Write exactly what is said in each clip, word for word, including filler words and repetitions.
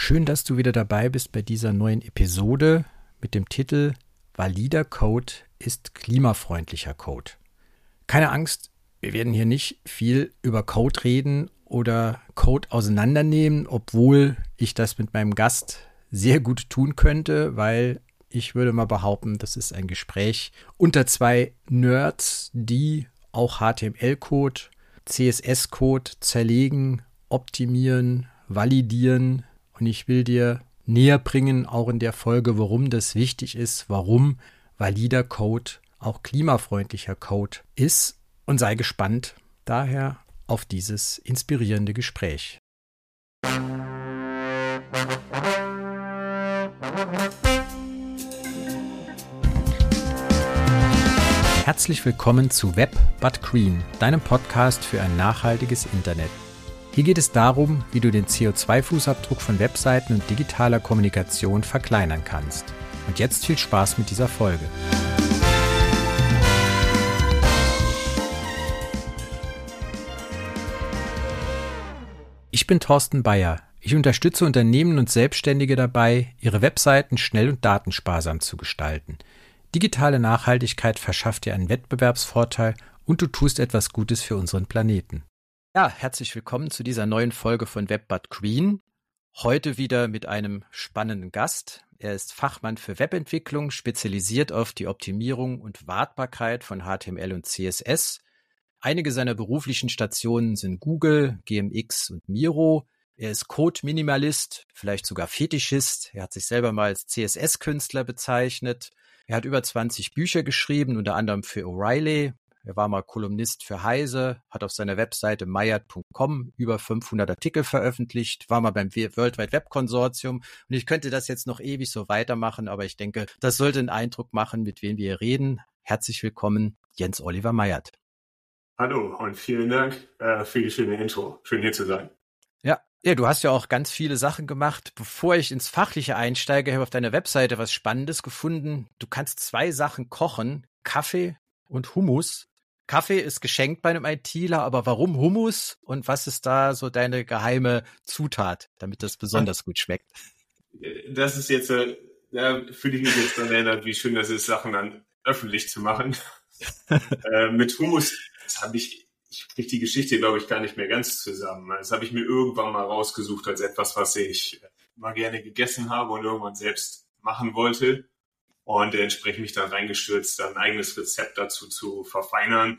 Schön, dass du wieder dabei bist bei dieser neuen Episode mit dem Titel Valider Code ist klimafreundlicher Code. Keine Angst, wir werden hier nicht viel über Code reden oder Code auseinandernehmen, obwohl ich das mit meinem Gast sehr gut tun könnte, weil ich würde mal behaupten, das ist ein Gespräch unter zwei Nerds, die auch H T M L-Code, C S S-Code zerlegen, optimieren, validieren. Und ich will dir näher bringen, auch in der Folge, warum das wichtig ist, warum valider Code auch klimafreundlicher Code ist. Und sei gespannt daher auf dieses inspirierende Gespräch. Herzlich willkommen zu Web but Green, deinem Podcast für ein nachhaltiges Internet. Hier geht es darum, wie du den C O zwei Fußabdruck von Webseiten und digitaler Kommunikation verkleinern kannst. Und jetzt viel Spaß mit dieser Folge. Ich bin Thorsten Bayer. Ich unterstütze Unternehmen und Selbstständige dabei, ihre Webseiten schnell und datensparsam zu gestalten. Digitale Nachhaltigkeit verschafft dir einen Wettbewerbsvorteil und du tust etwas Gutes für unseren Planeten. Ja, herzlich willkommen zu dieser neuen Folge von Web but Green. Heute wieder mit einem spannenden Gast. Er ist Fachmann für Webentwicklung, spezialisiert auf die Optimierung und Wartbarkeit von H T M L und C S S. Einige seiner beruflichen Stationen sind Google, G M X und Miro. Er ist Code-Minimalist, vielleicht sogar Fetischist. Er hat sich selber mal als C S S-Künstler bezeichnet. Er hat über zwanzig Bücher geschrieben, unter anderem für O'Reilly. Er war mal Kolumnist für Heise, hat auf seiner Webseite mayat punkt com über fünfhundert Artikel veröffentlicht, war mal beim World Wide Web Konsortium und ich könnte das jetzt noch ewig so weitermachen, aber ich denke, das sollte einen Eindruck machen, mit wem wir hier reden. Herzlich willkommen, Jens Oliver Mayat. Hallo und vielen Dank äh, für die schöne Intro. Schön hier zu sein. Ja, ja, du hast ja auch ganz viele Sachen gemacht. Bevor ich ins Fachliche einsteige, habe ich auf deiner Webseite was Spannendes gefunden. Du kannst zwei Sachen kochen, Kaffee und Hummus. Kaffee ist geschenkt bei einem ITler, aber warum Hummus und was ist da so deine geheime Zutat, damit das besonders gut schmeckt? Das ist jetzt, äh, da fühle ich mich jetzt dann erinnert, wie schön das ist, Sachen dann öffentlich zu machen. äh, mit Hummus, das habe ich, ich kriege die Geschichte, glaube ich, gar nicht mehr ganz zusammen. Das habe ich mir irgendwann mal rausgesucht als etwas, was ich mal gerne gegessen habe und irgendwann selbst machen wollte. Und entsprechend mich dann reingestürzt, dann ein eigenes Rezept dazu zu verfeinern.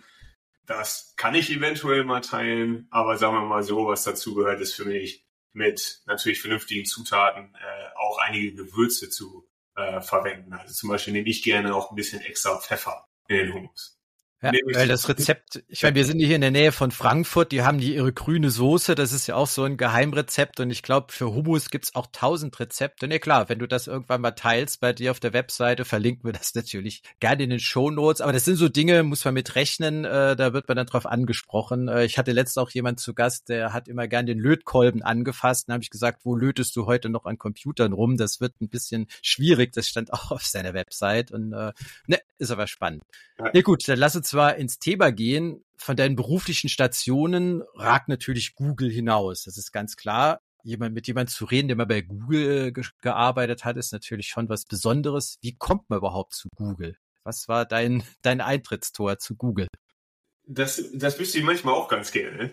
Das kann ich eventuell mal teilen, aber sagen wir mal so, was dazu gehört, ist für mich mit natürlich vernünftigen Zutaten äh, auch einige Gewürze zu äh, verwenden. Also zum Beispiel nehme ich gerne auch ein bisschen extra Pfeffer in den Hummus. Ja, weil das Rezept, ich meine, wir sind hier in der Nähe von Frankfurt, die haben die ihre grüne Soße, das ist ja auch so ein Geheimrezept und ich glaube, für Hummus gibt's auch tausend Rezepte. Ne, klar, wenn du das irgendwann mal teilst bei dir auf der Webseite, verlinken wir das natürlich gerne in den Shownotes, aber das sind so Dinge, muss man mit rechnen, äh, da wird man dann drauf angesprochen. Äh, ich hatte letztens auch jemand zu Gast, der hat immer gern den Lötkolben angefasst, dann habe ich gesagt, wo lötest du heute noch an Computern rum? Das wird ein bisschen schwierig, das stand auch auf seiner Website und äh, ne, ist aber spannend. Ja, ja gut, dann lass uns zwar ins Thema gehen. Von deinen beruflichen Stationen ragt natürlich Google hinaus. Das ist ganz klar. Jemand, mit jemandem zu reden, der mal bei Google ge- gearbeitet hat, ist natürlich schon was Besonderes. Wie kommt man überhaupt zu Google? Was war dein, dein Eintrittstor zu Google? Das, das wüsste ich manchmal auch ganz gerne.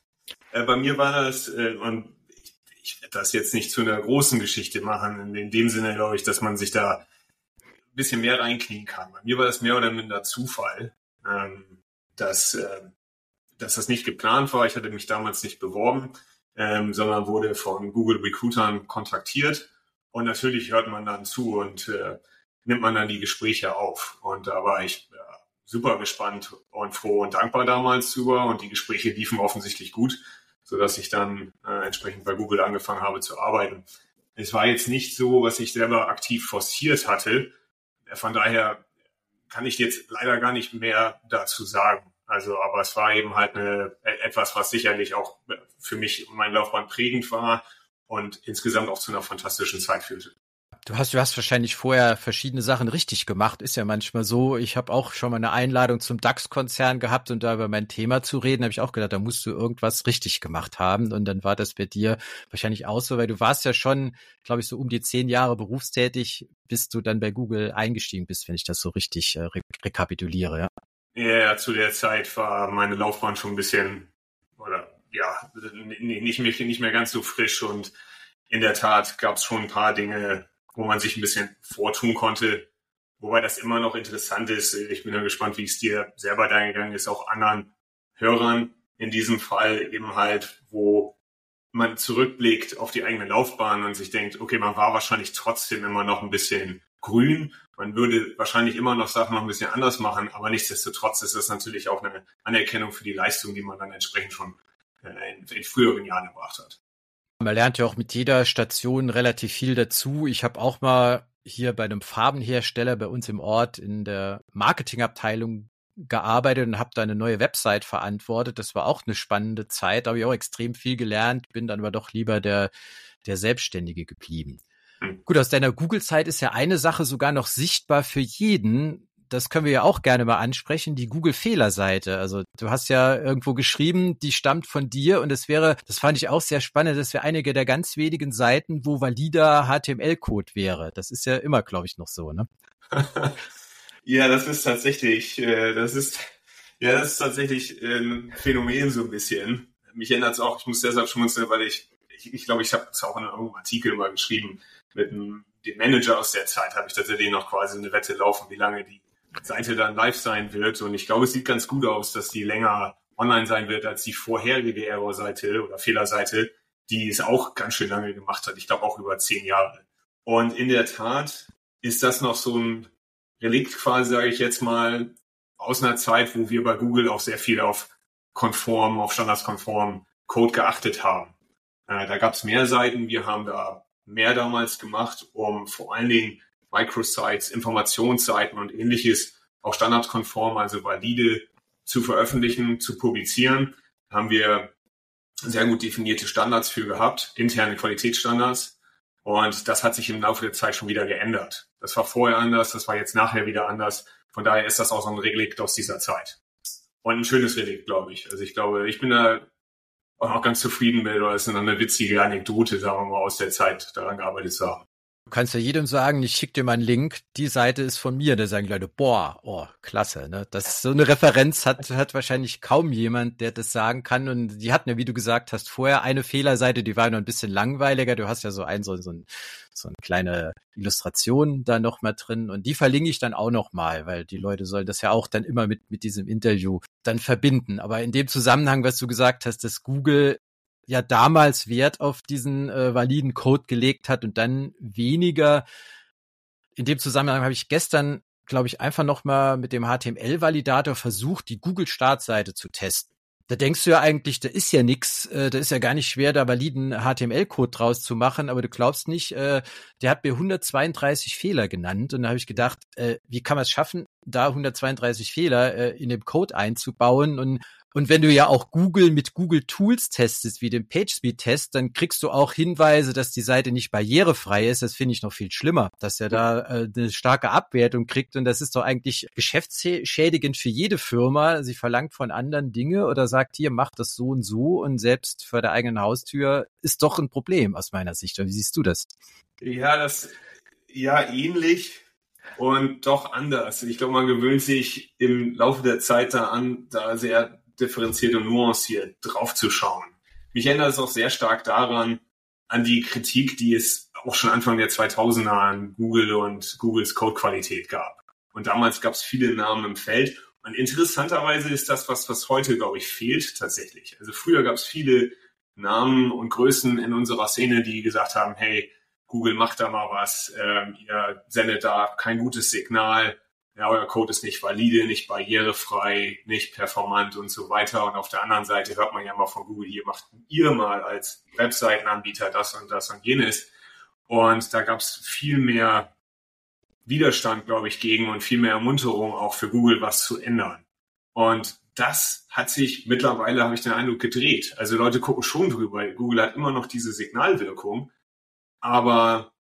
Äh, bei mir war das, äh, und ich, ich werde das jetzt nicht zu einer großen Geschichte machen, in dem Sinne, glaube ich, dass man sich da ein bisschen mehr reinknien kann. Bei mir war das mehr oder minder Zufall, ähm, dass, äh, dass das nicht geplant war. Ich hatte mich damals nicht beworben, ähm, sondern wurde von Google Recruitern kontaktiert. Und natürlich hört man dann zu und äh, nimmt man dann die Gespräche auf. Und da war ich äh, super gespannt und froh und dankbar damals drüber. Und die Gespräche liefen offensichtlich gut, sodass ich dann äh, entsprechend bei Google angefangen habe zu arbeiten. Es war jetzt nicht so, was ich selber aktiv forciert hatte. Von daher kann ich jetzt leider gar nicht mehr dazu sagen. Also, aber es war eben halt eine, etwas, was sicherlich auch für mich und mein Laufbahn prägend war und insgesamt auch zu einer fantastischen Zeit führte. du hast, du hast wahrscheinlich vorher verschiedene Sachen richtig gemacht. Ist ja manchmal so. Ich habe auch schon mal eine Einladung zum DAX-Konzern gehabt und da über mein Thema zu reden, habe ich auch gedacht, da musst du irgendwas richtig gemacht haben. Und dann war das bei dir wahrscheinlich auch so, weil du warst ja schon, glaube ich, so um die zehn Jahre berufstätig, bis du dann bei Google eingestiegen bist, wenn ich das so richtig äh, re- rekapituliere. Ja. Ja, zu der Zeit war meine Laufbahn schon ein bisschen, oder ja, nicht mehr, nicht mehr ganz so frisch und in der Tat gab es schon ein paar Dinge, wo man sich ein bisschen vortun konnte, wobei das immer noch interessant ist. Ich bin ja gespannt, wie es dir selber da gegangen ist, auch anderen Hörern in diesem Fall eben halt, wo man zurückblickt auf die eigene Laufbahn und sich denkt, okay, man war wahrscheinlich trotzdem immer noch ein bisschen grün. Man würde wahrscheinlich immer noch Sachen noch ein bisschen anders machen, aber nichtsdestotrotz ist das natürlich auch eine Anerkennung für die Leistung, die man dann entsprechend schon in, in früheren Jahren erbracht hat. Man lernt ja auch mit jeder Station relativ viel dazu. Ich habe auch mal hier bei einem Farbenhersteller bei uns im Ort in der Marketingabteilung gearbeitet und habe da eine neue Website verantwortet. Das war auch eine spannende Zeit, da habe ich auch extrem viel gelernt, bin dann aber doch lieber der, der Selbstständige geblieben. Hm. Gut, aus deiner Google-Zeit ist ja eine Sache sogar noch sichtbar für jeden. Das können wir ja auch gerne mal ansprechen, die Google-Fehlerseite. Also du hast ja irgendwo geschrieben, die stammt von dir und es wäre, das fand ich auch sehr spannend, das wäre einige der ganz wenigen Seiten, wo valider H T M L-Code wäre. Das ist ja immer, glaube ich, noch so, ne? Ja, das ist tatsächlich, äh, das ist, ja, das ist tatsächlich ein Phänomen so ein bisschen. Mich ändert es auch, ich muss deshalb schmunzeln, weil ich, ich, ich glaube, ich habe es auch in einem Artikel mal geschrieben, mit einem, dem Manager aus der Zeit habe ich tatsächlich noch quasi eine Wette laufen, wie lange die Seite dann live sein wird. Und ich glaube, es sieht ganz gut aus, dass die länger online sein wird als die vorherige Error-Seite oder Fehlerseite, die es auch ganz schön lange gemacht hat. Ich glaube auch über zehn Jahre. Und in der Tat ist das noch so ein Relikt quasi, sage ich jetzt mal, aus einer Zeit, wo wir bei Google auch sehr viel auf konform, auf standardskonform Code geachtet haben. Äh, da gab es mehr Seiten. Wir haben da mehr damals gemacht, um vor allen Dingen Microsites, Informationsseiten und ähnliches auch standardkonform, also valide zu veröffentlichen, zu publizieren. Da haben wir sehr gut definierte Standards für gehabt, interne Qualitätsstandards. Und das hat sich im Laufe der Zeit schon wieder geändert. Das war vorher anders, das war jetzt nachher wieder anders. Von daher ist das auch so ein Relikt aus dieser Zeit. Und ein schönes Relikt, glaube ich. Also ich glaube, ich bin da auch noch ganz zufrieden mit, oder es ist eine witzige Anekdote, sagen wir mal, aus der Zeit daran gearbeitet zu haben. Du kannst ja jedem sagen, ich schicke dir mal einen Link, die Seite ist von mir. Da sagen die Leute, boah, oh, klasse. Ne? Das ist so eine Referenz hat hat wahrscheinlich kaum jemand, der das sagen kann. Und die hatten ja, wie du gesagt hast, vorher eine Fehlerseite, die war noch ein bisschen langweiliger. Du hast ja so ein so, so, ein, so eine kleine Illustration da noch mal drin. Und die verlinke ich dann auch noch mal, weil die Leute sollen das ja auch dann immer mit mit diesem Interview dann verbinden. Aber in dem Zusammenhang, was du gesagt hast, dass Google ja damals Wert auf diesen äh, validen Code gelegt hat und dann weniger. In dem Zusammenhang habe ich gestern, glaube ich, einfach nochmal mit dem H T M L-Validator versucht, die Google-Startseite zu testen. Da denkst du ja eigentlich, da ist ja nix, äh, da ist ja gar nicht schwer, da validen H T M L-Code draus zu machen, aber du glaubst nicht, äh, der hat mir hundertzweiunddreißig Fehler genannt und da habe ich gedacht, äh, wie kann man es schaffen, da hundertzweiunddreißig Fehler äh, in dem Code einzubauen und Und wenn du ja auch Google mit Google Tools testest, wie dem PageSpeed-Test, dann kriegst du auch Hinweise, dass die Seite nicht barrierefrei ist. Das finde ich noch viel schlimmer, dass er da äh, eine starke Abwertung kriegt. Und das ist doch eigentlich geschäftsschädigend für jede Firma. Sie verlangt von anderen Dinge oder sagt, hier, mach das so und so. Und selbst vor der eigenen Haustür ist doch ein Problem aus meiner Sicht. Wie siehst du das? Ja, das, ja, ähnlich. Und doch anders. Ich glaube, man gewöhnt sich im Laufe der Zeit da an, da sehr differenziert und nuanciert drauf zu schauen. Mich erinnert es auch sehr stark daran, an die Kritik, die es auch schon Anfang der zweitausender an Google und Googles Codequalität gab. Und damals gab es viele Namen im Feld. Und interessanterweise ist das was, was heute, glaube ich, fehlt tatsächlich. Also früher gab es viele Namen und Größen in unserer Szene, die gesagt haben, hey, Google macht da mal was, ähm, ihr sendet da kein gutes Signal, ja, euer Code ist nicht valide, nicht barrierefrei, nicht performant und so weiter. Und auf der anderen Seite hört man ja mal von Google, hier macht ihr mal als Webseitenanbieter das und das und jenes. Und da gab es viel mehr Widerstand, glaube ich, gegen und viel mehr Ermunterung auch für Google, was zu ändern. Und das hat sich mittlerweile, habe ich den Eindruck, gedreht. Also Leute gucken schon drüber. Google hat immer noch diese Signalwirkung, aber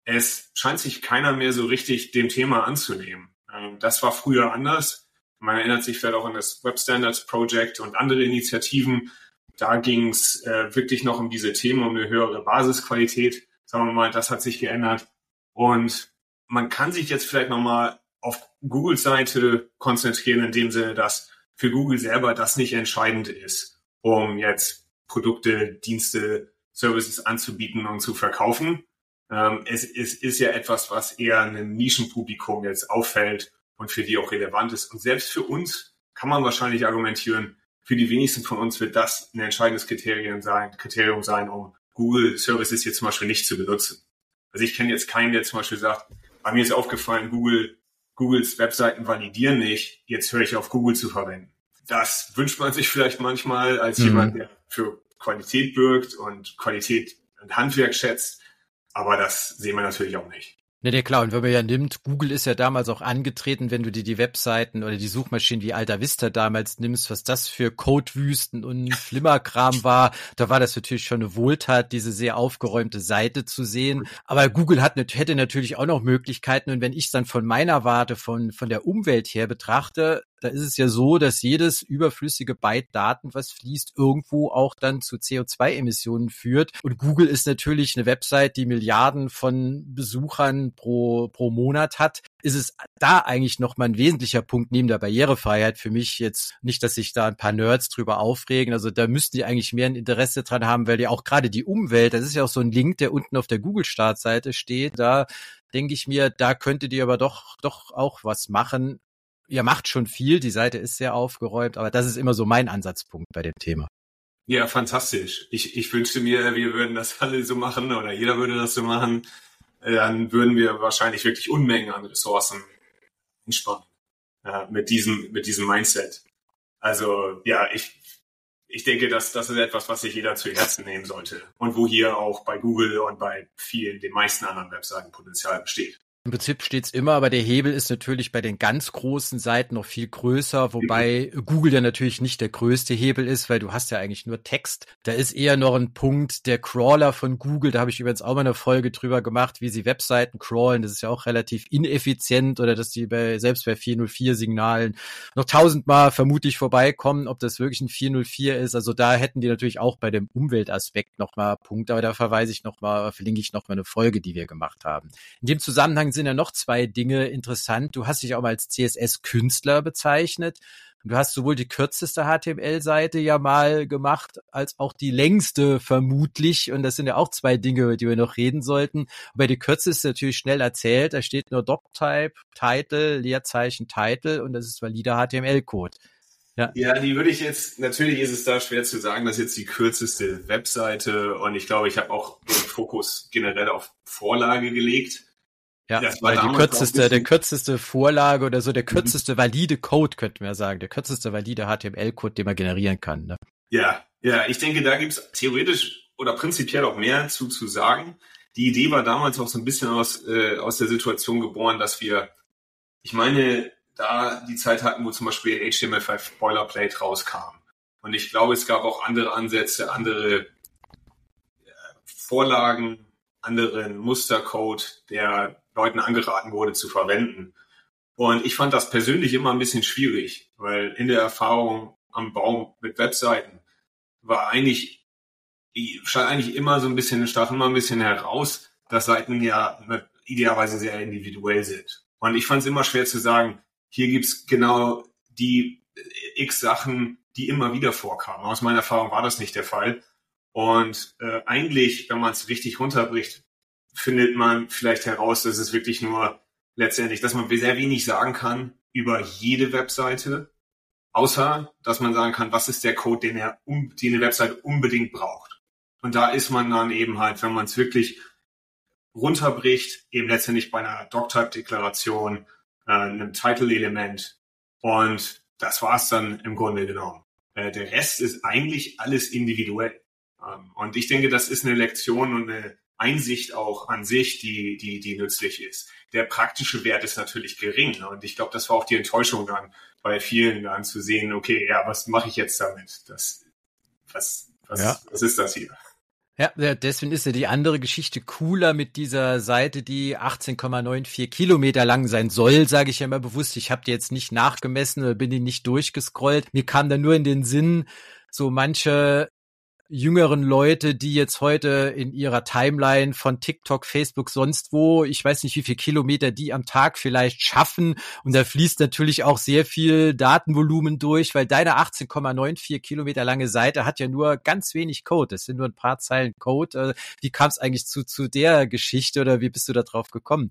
es scheint sich keiner mehr so richtig dem Thema anzunehmen. Ähm, das war früher anders. Man erinnert sich vielleicht auch an das Web Standards Project und andere Initiativen. Da ging es äh, wirklich noch um diese Themen, um eine höhere Basisqualität. Sagen wir mal, das hat sich geändert. Und man kann sich jetzt vielleicht nochmal auf Googles Seite konzentrieren, in dem Sinne, dass für Google selber das nicht entscheidend ist, um jetzt Produkte, Dienste, Services anzubieten und zu verkaufen. Ähm, es, es ist ja etwas, was eher einem Nischenpublikum jetzt auffällt und für die auch relevant ist. Und selbst für uns kann man wahrscheinlich argumentieren, für die wenigsten von uns wird das ein entscheidendes Kriterium sein, Kriterium sein, um Google Services jetzt zum Beispiel nicht zu benutzen. Also ich kenne jetzt keinen, der zum Beispiel sagt, bei mir ist aufgefallen, Google, Googles Webseiten validieren nicht, jetzt höre ich auf, Google zu verwenden. Das wünscht man sich vielleicht manchmal als mhm. jemand, der für Qualität bürgt und Qualität und Handwerk schätzt, aber das sehen wir natürlich auch nicht. Ne, ne, klar. Und wenn man ja nimmt, Google ist ja damals auch angetreten, wenn du dir die Webseiten oder die Suchmaschinen wie Alta Vista damals nimmst, was das für Codewüsten und Flimmerkram war, da war das natürlich schon eine Wohltat, diese sehr aufgeräumte Seite zu sehen. Aber Google hat, hätte natürlich auch noch Möglichkeiten. Und wenn ich es dann von meiner Warte, von, von der Umwelt her betrachte, da ist es ja so, dass jedes überflüssige Byte Daten, was fließt, irgendwo auch dann zu C O zwei Emissionen führt. Und Google ist natürlich eine Website, die Milliarden von Besuchern pro, pro Monat hat. Ist es da eigentlich noch mal ein wesentlicher Punkt neben der Barrierefreiheit für mich jetzt nicht, dass sich da ein paar Nerds drüber aufregen. Also da müssten die eigentlich mehr ein Interesse dran haben, weil ja auch gerade die Umwelt, das ist ja auch so ein Link, der unten auf der Google-Startseite steht. Da denke ich mir, da könntet ihr aber doch, doch auch was machen. Ihr macht schon viel, die Seite ist sehr aufgeräumt, aber das ist immer so mein Ansatzpunkt bei dem Thema. Ja, fantastisch. Ich, ich wünschte mir, wir würden das alle so machen oder jeder würde das so machen. Dann würden wir wahrscheinlich wirklich Unmengen an Ressourcen entspannen äh, mit diesem mit diesem Mindset. Also ja, ich ich denke, dass das ist etwas, was sich jeder zu Herzen nehmen sollte und wo hier auch bei Google und bei vielen, den meisten anderen Webseiten Potenzial besteht. Im Prinzip steht's immer, aber der Hebel ist natürlich bei den ganz großen Seiten noch viel größer, wobei Google ja natürlich nicht der größte Hebel ist, weil du hast ja eigentlich nur Text. Da ist eher noch ein Punkt, der Crawler von Google, da habe ich übrigens auch mal eine Folge drüber gemacht, wie sie Webseiten crawlen. Das ist ja auch relativ ineffizient oder dass die bei selbst bei vier null vier Signalen noch tausendmal vermutlich vorbeikommen, ob das wirklich ein vier null vier ist. Also da hätten die natürlich auch bei dem Umweltaspekt nochmal Punkte, aber da verweise ich nochmal, verlinke ich nochmal eine Folge, die wir gemacht haben. In dem Zusammenhang sind ja noch zwei Dinge interessant. Du hast dich auch mal als C S S-Künstler bezeichnet. Und du hast sowohl die kürzeste H T M L-Seite ja mal gemacht, als auch die längste vermutlich. Und das sind ja auch zwei Dinge, über die wir noch reden sollten. Aber die kürzeste ist natürlich schnell erzählt. Da steht nur Doctype, Title, Leerzeichen, Title und das ist valider H T M L-Code. Ja. ja, die würde ich jetzt, natürlich ist es da schwer zu sagen, das ist jetzt die kürzeste Webseite. Und ich glaube, ich habe auch den Fokus generell auf Vorlage gelegt. Ja, das weil die kürzeste, der kürzeste Vorlage oder so, der kürzeste valide Code, könnte man ja sagen, der kürzeste valide H T M L-Code, den man generieren kann. Ne? Ja, ja, ich denke, da gibt's theoretisch oder prinzipiell auch mehr zu, zu sagen. Die Idee war damals auch so ein bisschen aus, äh, aus der Situation geboren, dass wir, ich meine, da die Zeit hatten, wo zum Beispiel H T M L fünf Boilerplate rauskam. Und ich glaube, es gab auch andere Ansätze, andere äh, Vorlagen, anderen Mustercode, der Leuten angeraten wurde zu verwenden. Und ich fand das persönlich immer ein bisschen schwierig, weil in der Erfahrung am Baum mit Webseiten war eigentlich, stand eigentlich immer so ein bisschen, stach immer ein bisschen heraus, dass Seiten ja idealerweise sehr individuell sind. Und ich fand es immer schwer zu sagen, hier gibt's genau die x Sachen, die immer wieder vorkamen. Aus meiner Erfahrung war das nicht der Fall. Und äh, eigentlich, wenn man es richtig runterbricht, findet man vielleicht heraus, dass es wirklich nur letztendlich, dass man sehr wenig sagen kann über jede Webseite, außer, dass man sagen kann, was ist der Code, den er, um, den eine Webseite unbedingt braucht. Und da ist man dann eben halt, wenn man es wirklich runterbricht, eben letztendlich bei einer Doctype-Deklaration, äh, einem Title-Element. Und das war's dann im Grunde genommen. Äh, der Rest ist eigentlich alles individuell. Ähm, und ich denke, das ist eine Lektion und eine Einsicht auch an sich, die, die, die nützlich ist. Der praktische Wert ist natürlich gering. Und ich glaube, das war auch die Enttäuschung dann bei vielen dann zu sehen, okay, ja, was mache ich jetzt damit? Das, was, was, ja. was ist das hier? Ja, deswegen ist ja die andere Geschichte cooler mit dieser Seite, die achtzehn Komma vierundneunzig Kilometer lang sein soll, sage ich ja immer bewusst. Ich habe die jetzt nicht nachgemessen oder bin die nicht durchgescrollt. Mir kam da nur in den Sinn, so manche jüngeren Leute, die jetzt heute in ihrer Timeline von TikTok, Facebook, sonst wo, ich weiß nicht, wie viel Kilometer die am Tag vielleicht schaffen. Und da fließt natürlich auch sehr viel Datenvolumen durch, weil deine achtzehn Komma vierundneunzig Kilometer lange Seite hat ja nur ganz wenig Code. Das sind nur ein paar Zeilen Code. Wie kam es eigentlich zu, zu der Geschichte oder wie bist du da drauf gekommen?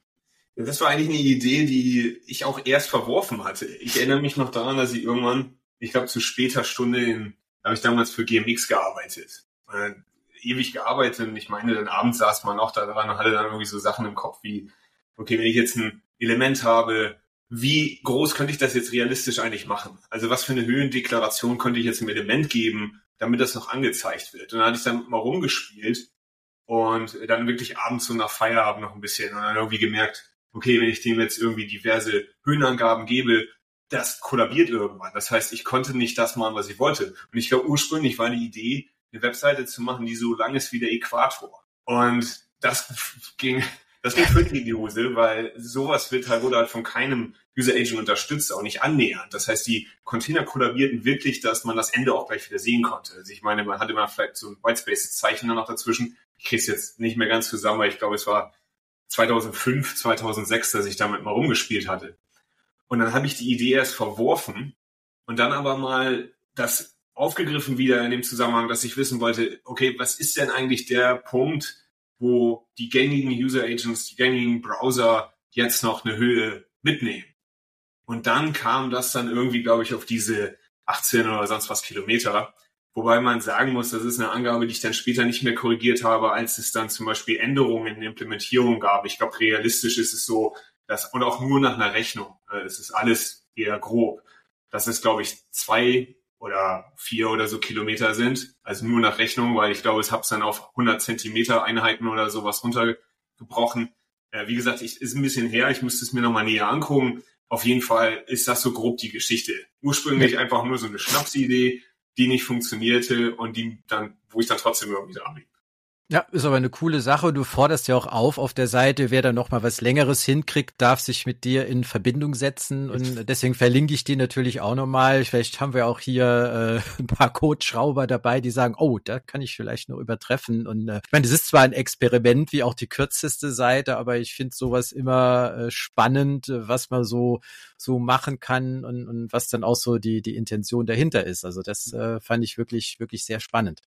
Das war eigentlich eine Idee, die ich auch erst verworfen hatte. Ich erinnere mich noch daran, dass ich irgendwann, ich glaube zu später Stunde in Da habe ich damals für G M X gearbeitet. Äh, ewig gearbeitet und ich meine, dann abends saß man auch da dran und hatte dann irgendwie so Sachen im Kopf wie, okay, wenn ich jetzt ein Element habe, wie groß könnte ich das jetzt realistisch eigentlich machen? Also was für eine Höhendeklaration könnte ich jetzt einem Element geben, damit das noch angezeigt wird? Und dann hatte ich dann mal rumgespielt und dann wirklich abends so nach Feierabend noch ein bisschen und dann irgendwie gemerkt, okay, wenn ich dem jetzt irgendwie diverse Höhenangaben gebe, das kollabiert irgendwann. Das heißt, ich konnte nicht das machen, was ich wollte. Und ich glaube, ursprünglich war die Idee, eine Webseite zu machen, die so lang ist wie der Äquator. Und das ging, das ging völlig in die Hose, weil sowas wird halt, wurde halt von keinem User Agent unterstützt, auch nicht annähernd. Das heißt, die Container kollabierten wirklich, dass man das Ende auch gleich wieder sehen konnte. Also ich meine, man hatte mal vielleicht so ein Whitespace-Zeichen dann noch dazwischen. Ich kriege es jetzt nicht mehr ganz zusammen, weil ich glaube, es war zweitausendfünf, zweitausendsechs, dass ich damit mal rumgespielt hatte. Und dann habe ich die Idee erst verworfen und dann aber mal das aufgegriffen wieder in dem Zusammenhang, dass ich wissen wollte, okay, was ist denn eigentlich der Punkt, wo die gängigen User Agents, die gängigen Browser jetzt noch eine Höhe mitnehmen? Und dann kam das dann irgendwie, glaube ich, auf diese achtzehn oder sonst was Kilometer. Wobei man sagen muss, das ist eine Angabe, die ich dann später nicht mehr korrigiert habe, als es dann zum Beispiel Änderungen in der Implementierung gab. Ich glaube, realistisch ist es so, Das, und auch nur nach einer Rechnung. Es ist alles eher grob. Dass es, glaube ich, zwei oder vier oder so Kilometer sind. Also nur nach Rechnung, weil ich glaube, ich habe es dann auf hundert Zentimeter Einheiten oder sowas runtergebrochen. Äh, wie gesagt, ich, ist ein bisschen her. Ich müsste es mir nochmal näher angucken. Auf jeden Fall ist das so grob die Geschichte. Ursprünglich einfach nur so eine Schnapsidee, die nicht funktionierte und die dann, wo ich dann trotzdem irgendwie dran blieb. Ja, ist aber eine coole Sache. Du forderst ja auch auf auf der Seite, wer da noch mal was Längeres hinkriegt, darf sich mit dir in Verbindung setzen und deswegen verlinke ich die natürlich auch nochmal. Vielleicht haben wir auch hier äh, ein paar Codeschrauber dabei, die sagen, oh, da kann ich vielleicht noch übertreffen. Und äh, ich meine, das ist zwar ein Experiment, wie auch die kürzeste Seite, aber ich finde sowas immer äh, spannend, was man so so machen kann und, und was dann auch so die die Intention dahinter ist. Also das äh, fand ich wirklich wirklich sehr spannend.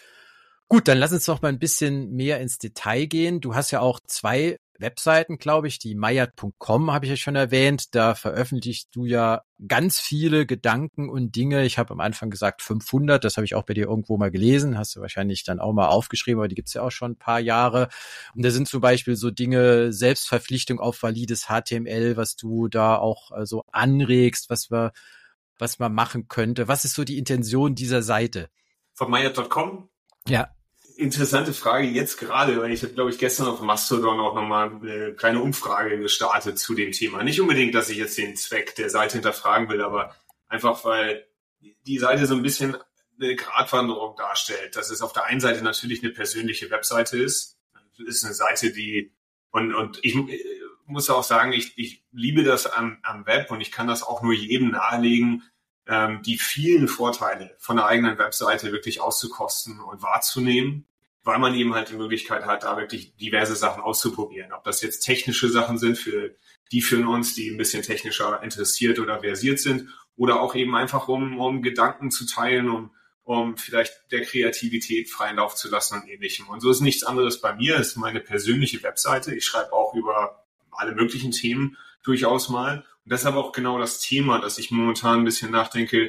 Gut, dann lass uns doch mal ein bisschen mehr ins Detail gehen. Du hast ja auch zwei Webseiten, glaube ich, die mayat punkt com habe ich ja schon erwähnt. Da veröffentlichst du ja ganz viele Gedanken und Dinge. Ich habe am Anfang gesagt fünfhundert, das habe ich auch bei dir irgendwo mal gelesen. Hast du wahrscheinlich dann auch mal aufgeschrieben, aber die gibt's ja auch schon ein paar Jahre. Und da sind zum Beispiel so Dinge, Selbstverpflichtung auf valides H T M L, was du da auch so also anregst, was wir, was man machen könnte. Was ist so die Intention dieser Seite? Von mayat punkt com? Ja. Interessante Frage jetzt gerade, weil ich habe, glaube ich, gestern auf Mastodon auch nochmal eine kleine Umfrage gestartet zu dem Thema. Nicht unbedingt, dass ich jetzt den Zweck der Seite hinterfragen will, aber einfach, weil die Seite so ein bisschen eine Gratwanderung darstellt. Dass es auf der einen Seite natürlich eine persönliche Webseite ist. Es ist eine Seite, die, und, und ich muss auch sagen, ich, ich liebe das am, am Web und ich kann das auch nur jedem nahelegen, die vielen Vorteile von der eigenen Webseite wirklich auszukosten und wahrzunehmen, weil man eben halt die Möglichkeit hat, da wirklich diverse Sachen auszuprobieren. Ob das jetzt technische Sachen sind für die von uns, die ein bisschen technischer interessiert oder versiert sind, oder auch eben einfach, um, um Gedanken zu teilen, um, um vielleicht der Kreativität freien Lauf zu lassen und Ähnlichem. Und so ist nichts anderes bei mir. Es ist meine persönliche Webseite. Ich schreibe auch über alle möglichen Themen durchaus mal. Und das ist aber auch genau das Thema, dass ich momentan ein bisschen nachdenke,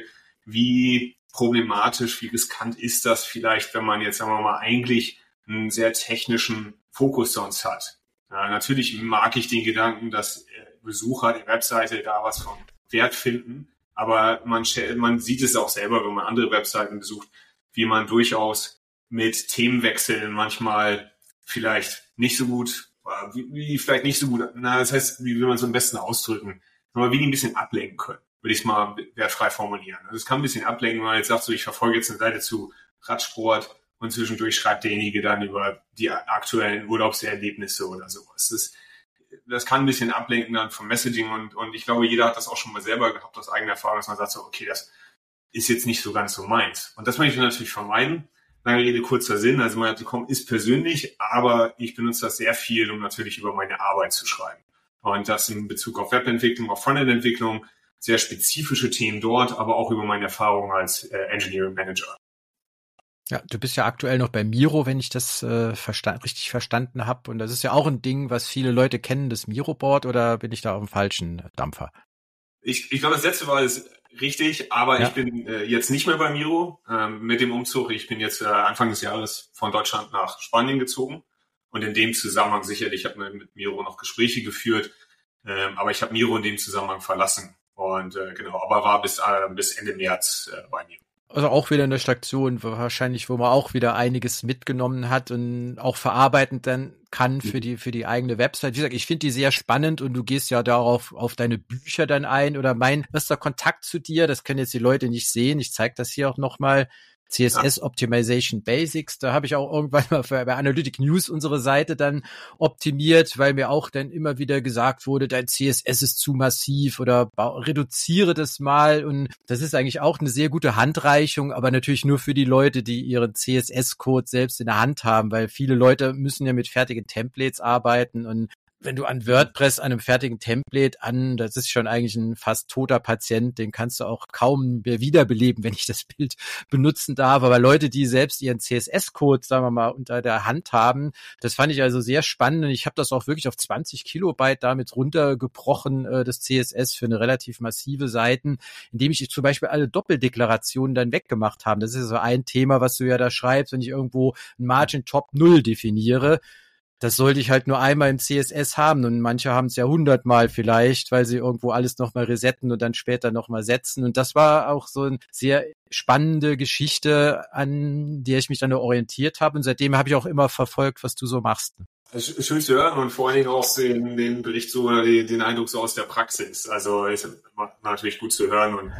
wie problematisch, wie riskant ist das vielleicht, wenn man jetzt, sagen wir mal, eigentlich einen sehr technischen Fokus sonst hat. Ja, natürlich mag ich den Gedanken, dass Besucher der Webseite da was von Wert finden, aber man, man sieht es auch selber, wenn man andere Webseiten besucht, wie man durchaus mit Themenwechseln manchmal vielleicht nicht so gut, wie, wie vielleicht nicht so gut, na, das heißt, wie will man es am besten ausdrücken, aber wie die ein bisschen ablenken können, würde ich es mal wertfrei formulieren. Also es kann ein bisschen ablenken, wenn man jetzt sagt, so ich verfolge jetzt eine Seite zu Radsport und zwischendurch schreibt derjenige dann über die aktuellen Urlaubserlebnisse oder sowas. Das, das kann ein bisschen ablenken dann vom Messaging und, und ich glaube, jeder hat das auch schon mal selber gehabt aus eigener Erfahrung, dass man sagt so, okay, das ist jetzt nicht so ganz so meins. Und das möchte ich natürlich vermeiden. Lange Rede, kurzer Sinn. Also mein Artikel ist persönlich, aber ich benutze das sehr viel, um natürlich über meine Arbeit zu schreiben. Und das in Bezug auf Webentwicklung, auf Frontend-Entwicklung, sehr spezifische Themen dort, aber auch über meine Erfahrung als äh, Engineering Manager. Ja, du bist ja aktuell noch bei Miro, wenn ich das äh, versta- richtig verstanden habe. Und das ist ja auch ein Ding, was viele Leute kennen, das Miro-Board, oder bin ich da auf dem falschen Dampfer? Ich, ich glaube, das letzte war es richtig, aber ja. Ich bin äh, jetzt nicht mehr bei Miro ähm, mit dem Umzug. Ich bin jetzt äh, Anfang des Jahres von Deutschland nach Spanien gezogen und in dem Zusammenhang sicherlich, ich habe mit Miro noch Gespräche geführt, ähm, aber ich habe Miro in dem Zusammenhang verlassen und äh, genau, aber war bis äh, bis Ende März äh, bei Miro. Also auch wieder eine Station, wahrscheinlich, wo man auch wieder einiges mitgenommen hat und auch verarbeiten dann kann für die für die eigene Website. Wie gesagt, ich finde die sehr spannend und du gehst ja darauf auf deine Bücher dann ein oder mein erster Kontakt zu dir, das können jetzt die Leute nicht sehen, ich zeige das hier auch nochmal. C S S Optimization Basics, da habe ich auch irgendwann mal für, bei Analytic News unsere Seite dann optimiert, weil mir auch dann immer wieder gesagt wurde, dein C S S ist zu massiv oder reduziere das mal und das ist eigentlich auch eine sehr gute Handreichung, aber natürlich nur für die Leute, die ihren C S S-Code selbst in der Hand haben, weil viele Leute müssen ja mit fertigen Templates arbeiten und wenn du an WordPress, an einem fertigen Template an, das ist schon eigentlich ein fast toter Patient, den kannst du auch kaum mehr wiederbeleben, wenn ich das Bild benutzen darf. Aber Leute, die selbst ihren C S S-Code, sagen wir mal, unter der Hand haben, das fand ich also sehr spannend. Und ich habe das auch wirklich auf zwanzig Kilobyte damit runtergebrochen, äh, das C S S für eine relativ massive Seiten, indem ich zum Beispiel alle Doppeldeklarationen dann weggemacht habe. Das ist so ein Thema, was du ja da schreibst, wenn ich irgendwo ein Margin Top null definiere. Das sollte ich halt nur einmal im C S S haben und manche haben es ja hundertmal vielleicht, weil sie irgendwo alles nochmal resetten und dann später nochmal setzen und das war auch so eine sehr spannende Geschichte, an der ich mich dann orientiert habe und seitdem habe ich auch immer verfolgt, was du so machst. Schön zu hören und vor allen Dingen auch den, den Bericht so oder den, den Eindruck so aus der Praxis. Also ist natürlich gut zu hören und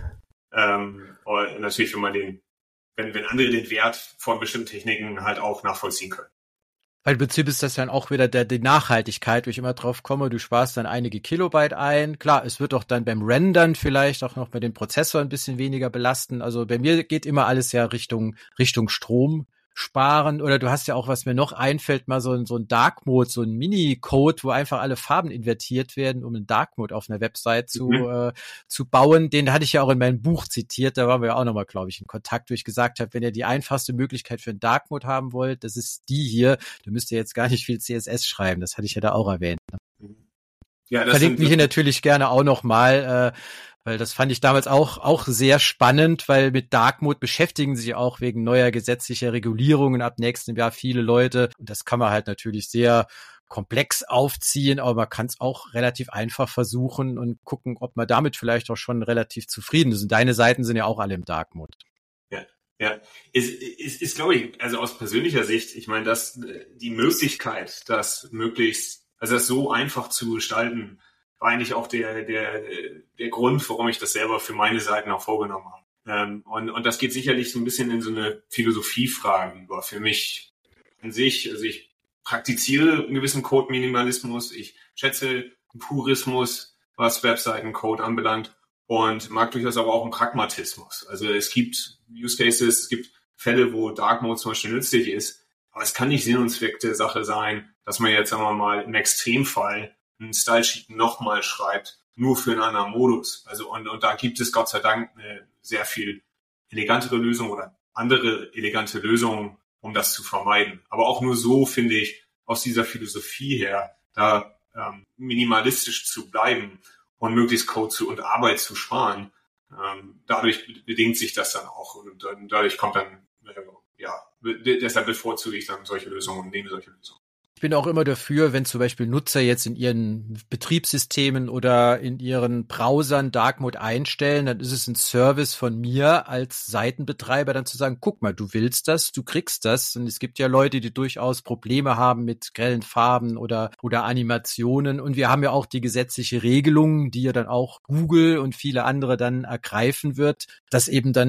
ähm, natürlich, wenn man den, wenn, wenn andere den Wert von bestimmten Techniken halt auch nachvollziehen können. Weil im Prinzip ist das dann auch wieder der, die Nachhaltigkeit, wo ich immer drauf komme, du sparst dann einige Kilobyte ein. Klar, es wird auch dann beim Rendern vielleicht auch noch mit dem Prozessor ein bisschen weniger belasten. Also bei mir geht immer alles ja Richtung, Richtung Strom sparen. Oder du hast ja auch, was mir noch einfällt, mal so ein, so ein Dark Mode, so ein Mini-Code, wo einfach alle Farben invertiert werden, um einen Dark Mode auf einer Website zu, mhm. äh, zu bauen. Den hatte ich ja auch in meinem Buch zitiert. Da waren wir ja auch nochmal, glaube ich, in Kontakt, wo ich gesagt habe, wenn ihr die einfachste Möglichkeit für einen Dark Mode haben wollt, das ist die hier. Da müsst ihr jetzt gar nicht viel C S S schreiben. Das hatte ich ja da auch erwähnt. Ne? Ja, das verlinkt mich hier natürlich gerne auch nochmal, äh, weil das fand ich damals auch auch sehr spannend, weil mit Dark Mode beschäftigen sich auch wegen neuer gesetzlicher Regulierungen ab nächstem Jahr viele Leute. Und das kann man halt natürlich sehr komplex aufziehen, aber man kann es auch relativ einfach versuchen und gucken, ob man damit vielleicht auch schon relativ zufrieden ist. Und deine Seiten sind ja auch alle im Dark Mode. Ja, ja. Ist, ist, ist glaube ich, also aus persönlicher Sicht, ich meine, dass die Möglichkeit, das möglichst, also das so einfach zu gestalten, war eigentlich auch der, der, der Grund, warum ich das selber für meine Seiten auch vorgenommen habe. Ähm, und, und das geht sicherlich so ein bisschen in so eine Philosophiefrage über. Für mich an sich, also ich praktiziere einen gewissen Code-Minimalismus, ich schätze Purismus, was Webseiten-Code anbelangt und mag durchaus aber auch einen Pragmatismus. Also es gibt Use Cases, es gibt Fälle, wo Dark Mode zum Beispiel nützlich ist, aber es kann nicht Sinn und Zweck der Sache sein, dass man jetzt, sagen wir mal, im Extremfall einen Style-Sheet nochmal schreibt, nur für einen anderen Modus. Also und, und da gibt es Gott sei Dank eine sehr viel elegantere Lösung oder andere elegante Lösungen, um das zu vermeiden. Aber auch nur so, finde ich, aus dieser Philosophie her, da ähm, minimalistisch zu bleiben und möglichst Code zu und Arbeit zu sparen, ähm, dadurch bedingt sich das dann auch und dann, dadurch kommt dann, äh, ja, deshalb bevorzuge ich dann solche Lösungen und nehme solche Lösungen. Ich bin auch immer dafür, wenn zum Beispiel Nutzer jetzt in ihren Betriebssystemen oder in ihren Browsern Dark Mode einstellen, dann ist es ein Service von mir als Seitenbetreiber, dann zu sagen, guck mal, du willst das, du kriegst das. Und es gibt ja Leute, die durchaus Probleme haben mit grellen Farben oder oder Animationen. Und wir haben ja auch die gesetzliche Regelung, die ja dann auch Google und viele andere dann ergreifen wird, dass eben dann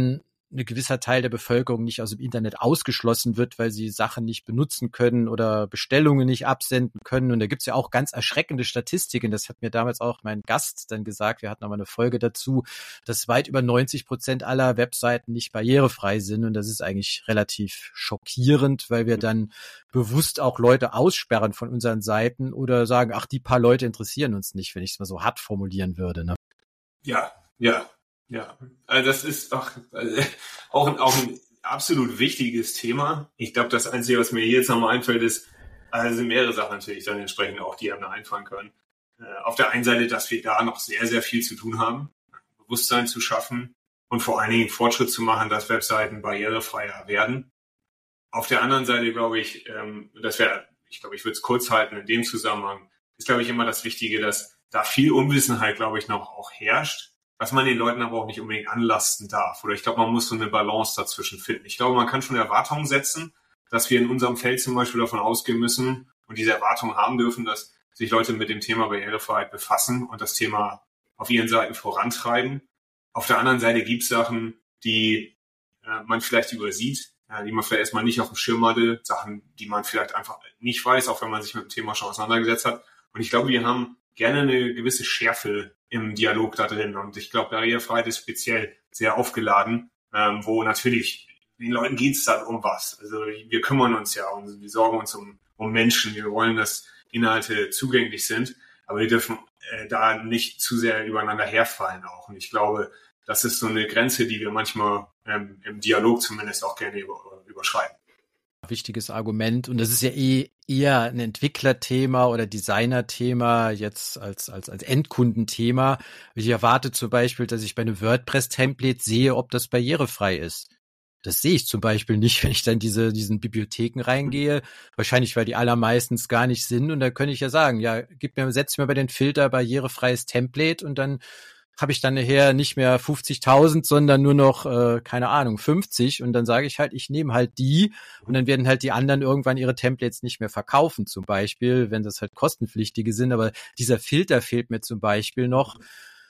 ein gewisser Teil der Bevölkerung nicht aus dem Internet ausgeschlossen wird, weil sie Sachen nicht benutzen können oder Bestellungen nicht absenden können. Und da gibt's ja auch ganz erschreckende Statistiken. Das hat mir damals auch mein Gast dann gesagt. Wir hatten aber eine Folge dazu, dass weit über neunzig Prozent aller Webseiten nicht barrierefrei sind. Und das ist eigentlich relativ schockierend, weil wir dann bewusst auch Leute aussperren von unseren Seiten oder sagen, ach, die paar Leute interessieren uns nicht, wenn ich es mal so hart formulieren würde. Ne? Ja, ja. Ja, also das ist auch, also auch, ein, auch ein absolut wichtiges Thema. Ich glaube, das Einzige, was mir jetzt nochmal einfällt, ist, also sind mehrere Sachen natürlich dann entsprechend auch, die einem da einfallen können. Äh, auf der einen Seite, dass wir da noch sehr, sehr viel zu tun haben, Bewusstsein zu schaffen und vor allen Dingen Fortschritt zu machen, dass Webseiten barrierefreier werden. Auf der anderen Seite glaube ich, ähm, das wäre, ich glaube, ich würde es kurz halten in dem Zusammenhang, ist, glaube ich, immer das Wichtige, dass da viel Unwissenheit, glaube ich, noch auch herrscht, was man den Leuten aber auch nicht unbedingt anlasten darf. Oder ich glaube, man muss so eine Balance dazwischen finden. Ich glaube, man kann schon Erwartungen setzen, dass wir in unserem Feld zum Beispiel davon ausgehen müssen und diese Erwartungen haben dürfen, dass sich Leute mit dem Thema Barrierefreiheit befassen und das Thema auf ihren Seiten vorantreiben. Auf der anderen Seite gibt es Sachen, die äh, man vielleicht übersieht, äh, die man vielleicht erstmal nicht auf dem Schirm hatte, Sachen, die man vielleicht einfach nicht weiß, auch wenn man sich mit dem Thema schon auseinandergesetzt hat. Und ich glaube, wir haben gerne eine gewisse Schärfe im Dialog da drin. Und ich glaube, Barrierefreiheit ist speziell sehr aufgeladen, ähm, wo natürlich den Leuten geht's dann um was. Also wir kümmern uns ja und wir sorgen uns um, um Menschen. Wir wollen, dass Inhalte zugänglich sind, aber wir dürfen äh, da nicht zu sehr übereinander herfallen auch. Und ich glaube, das ist so eine Grenze, die wir manchmal ähm, im Dialog zumindest auch gerne über, überschreiten. Wichtiges Argument. Und das ist ja eh eher ein Entwicklerthema oder Designerthema jetzt als, als, als Endkundenthema. Ich erwarte zum Beispiel, dass ich bei einem WordPress-Template sehe, ob das barrierefrei ist. Das sehe ich zum Beispiel nicht, wenn ich dann diese, diesen Bibliotheken reingehe. Wahrscheinlich, weil die allermeistens gar nicht sind. Und da könnte ich ja sagen, ja, gib mir, setz mir bei den Filter barrierefreies Template und dann habe ich dann nachher nicht mehr fünfzigtausend, sondern nur noch, äh, keine Ahnung, fünfzig. Und dann sage ich halt, ich nehme halt die und dann werden halt die anderen irgendwann ihre Templates nicht mehr verkaufen zum Beispiel, wenn das halt kostenpflichtige sind. Aber dieser Filter fehlt mir zum Beispiel noch.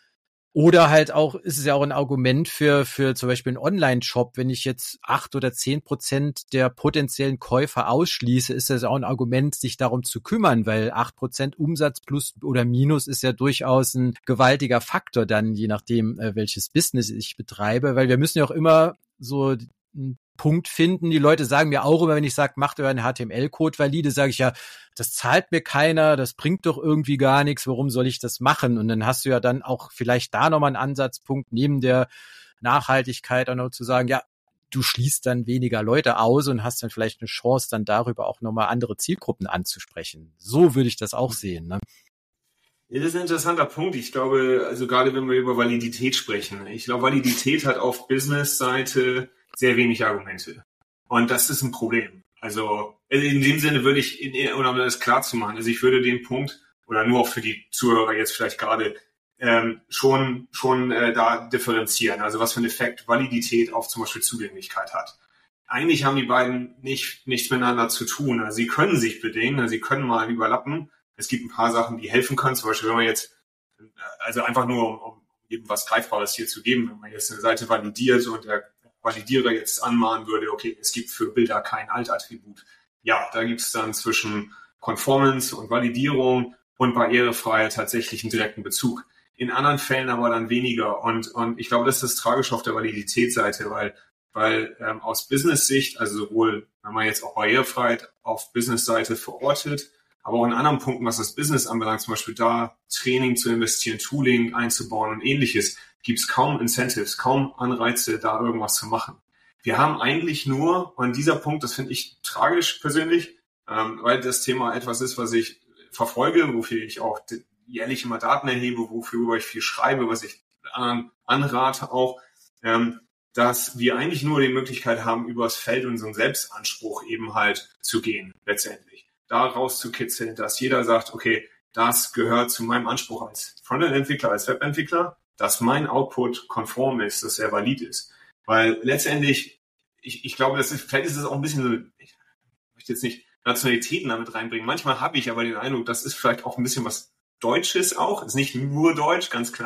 Oder halt auch, ist es ja auch ein Argument für für zum Beispiel einen Online-Shop, wenn ich jetzt acht oder zehn Prozent der potenziellen Käufer ausschließe, ist das auch ein Argument, sich darum zu kümmern, weil acht Prozent Umsatz plus oder minus ist ja durchaus ein gewaltiger Faktor dann, je nachdem, welches Business ich betreibe, weil wir müssen ja auch immer so einen Punkt finden. Die Leute sagen mir auch immer, wenn ich sage, macht euren H T M L-Code valide, sage ich ja, das zahlt mir keiner, das bringt doch irgendwie gar nichts, warum soll ich das machen? Und dann hast du ja dann auch vielleicht da nochmal einen Ansatzpunkt, neben der Nachhaltigkeit auch noch zu sagen, ja, du schließt dann weniger Leute aus und hast dann vielleicht eine Chance, dann darüber auch nochmal andere Zielgruppen anzusprechen. So würde ich das auch sehen, ne? Ja, das ist ein interessanter Punkt. Ich glaube, also gerade wenn wir über Validität sprechen, ich glaube, Validität hat auf Business-Seite sehr wenig Argumente. Und das ist ein Problem. Also in dem Sinne würde ich, in, oder um das klar zu machen, also ich würde den Punkt, oder nur auch für die Zuhörer jetzt vielleicht gerade, ähm, schon schon äh, da differenzieren. Also was für einen Effekt Validität auf zum Beispiel Zugänglichkeit hat. Eigentlich haben die beiden nicht nichts miteinander zu tun. Also sie können sich bedingen, also sie können mal überlappen. Es gibt ein paar Sachen, die helfen können. Zum Beispiel, wenn man jetzt, also einfach nur, um, um eben was Greifbares hier zu geben, wenn man jetzt eine Seite validiert und der Validierer jetzt anmahnen würde, okay, es gibt für Bilder kein Alt-Attribut. Ja, da gibt es dann zwischen Conformance und Validierung und Barrierefreiheit tatsächlich einen direkten Bezug. In anderen Fällen aber dann weniger. Und, und ich glaube, das ist das Tragische auf der Validitätsseite, weil, weil ähm, aus Business-Sicht, also sowohl, wenn man jetzt auch Barrierefreiheit auf Business-Seite verortet, aber auch in anderen Punkten, was das Business anbelangt, zum Beispiel da Training zu investieren, Tooling einzubauen und ähnliches, gibt es kaum Incentives, kaum Anreize, da irgendwas zu machen. Wir haben eigentlich nur, und dieser Punkt, das finde ich tragisch persönlich, ähm, weil das Thema etwas ist, was ich verfolge, wofür ich auch jährlich immer Daten erhebe, wofür ich viel schreibe, was ich anderen anrate auch, ähm, dass wir eigentlich nur die Möglichkeit haben, übers Feld und so einen Selbstanspruch eben halt zu gehen, letztendlich. Da rauszukitzeln, dass jeder sagt, okay, das gehört zu meinem Anspruch als Frontend-Entwickler, als Web-Entwickler, dass mein Output konform ist, dass er valid ist. Weil letztendlich, ich, ich glaube, das ist, vielleicht ist es auch ein bisschen so, ich möchte jetzt nicht Nationalitäten damit reinbringen. Manchmal habe ich aber den Eindruck, das ist vielleicht auch ein bisschen was Deutsches auch, ist nicht nur Deutsch, ganz klar,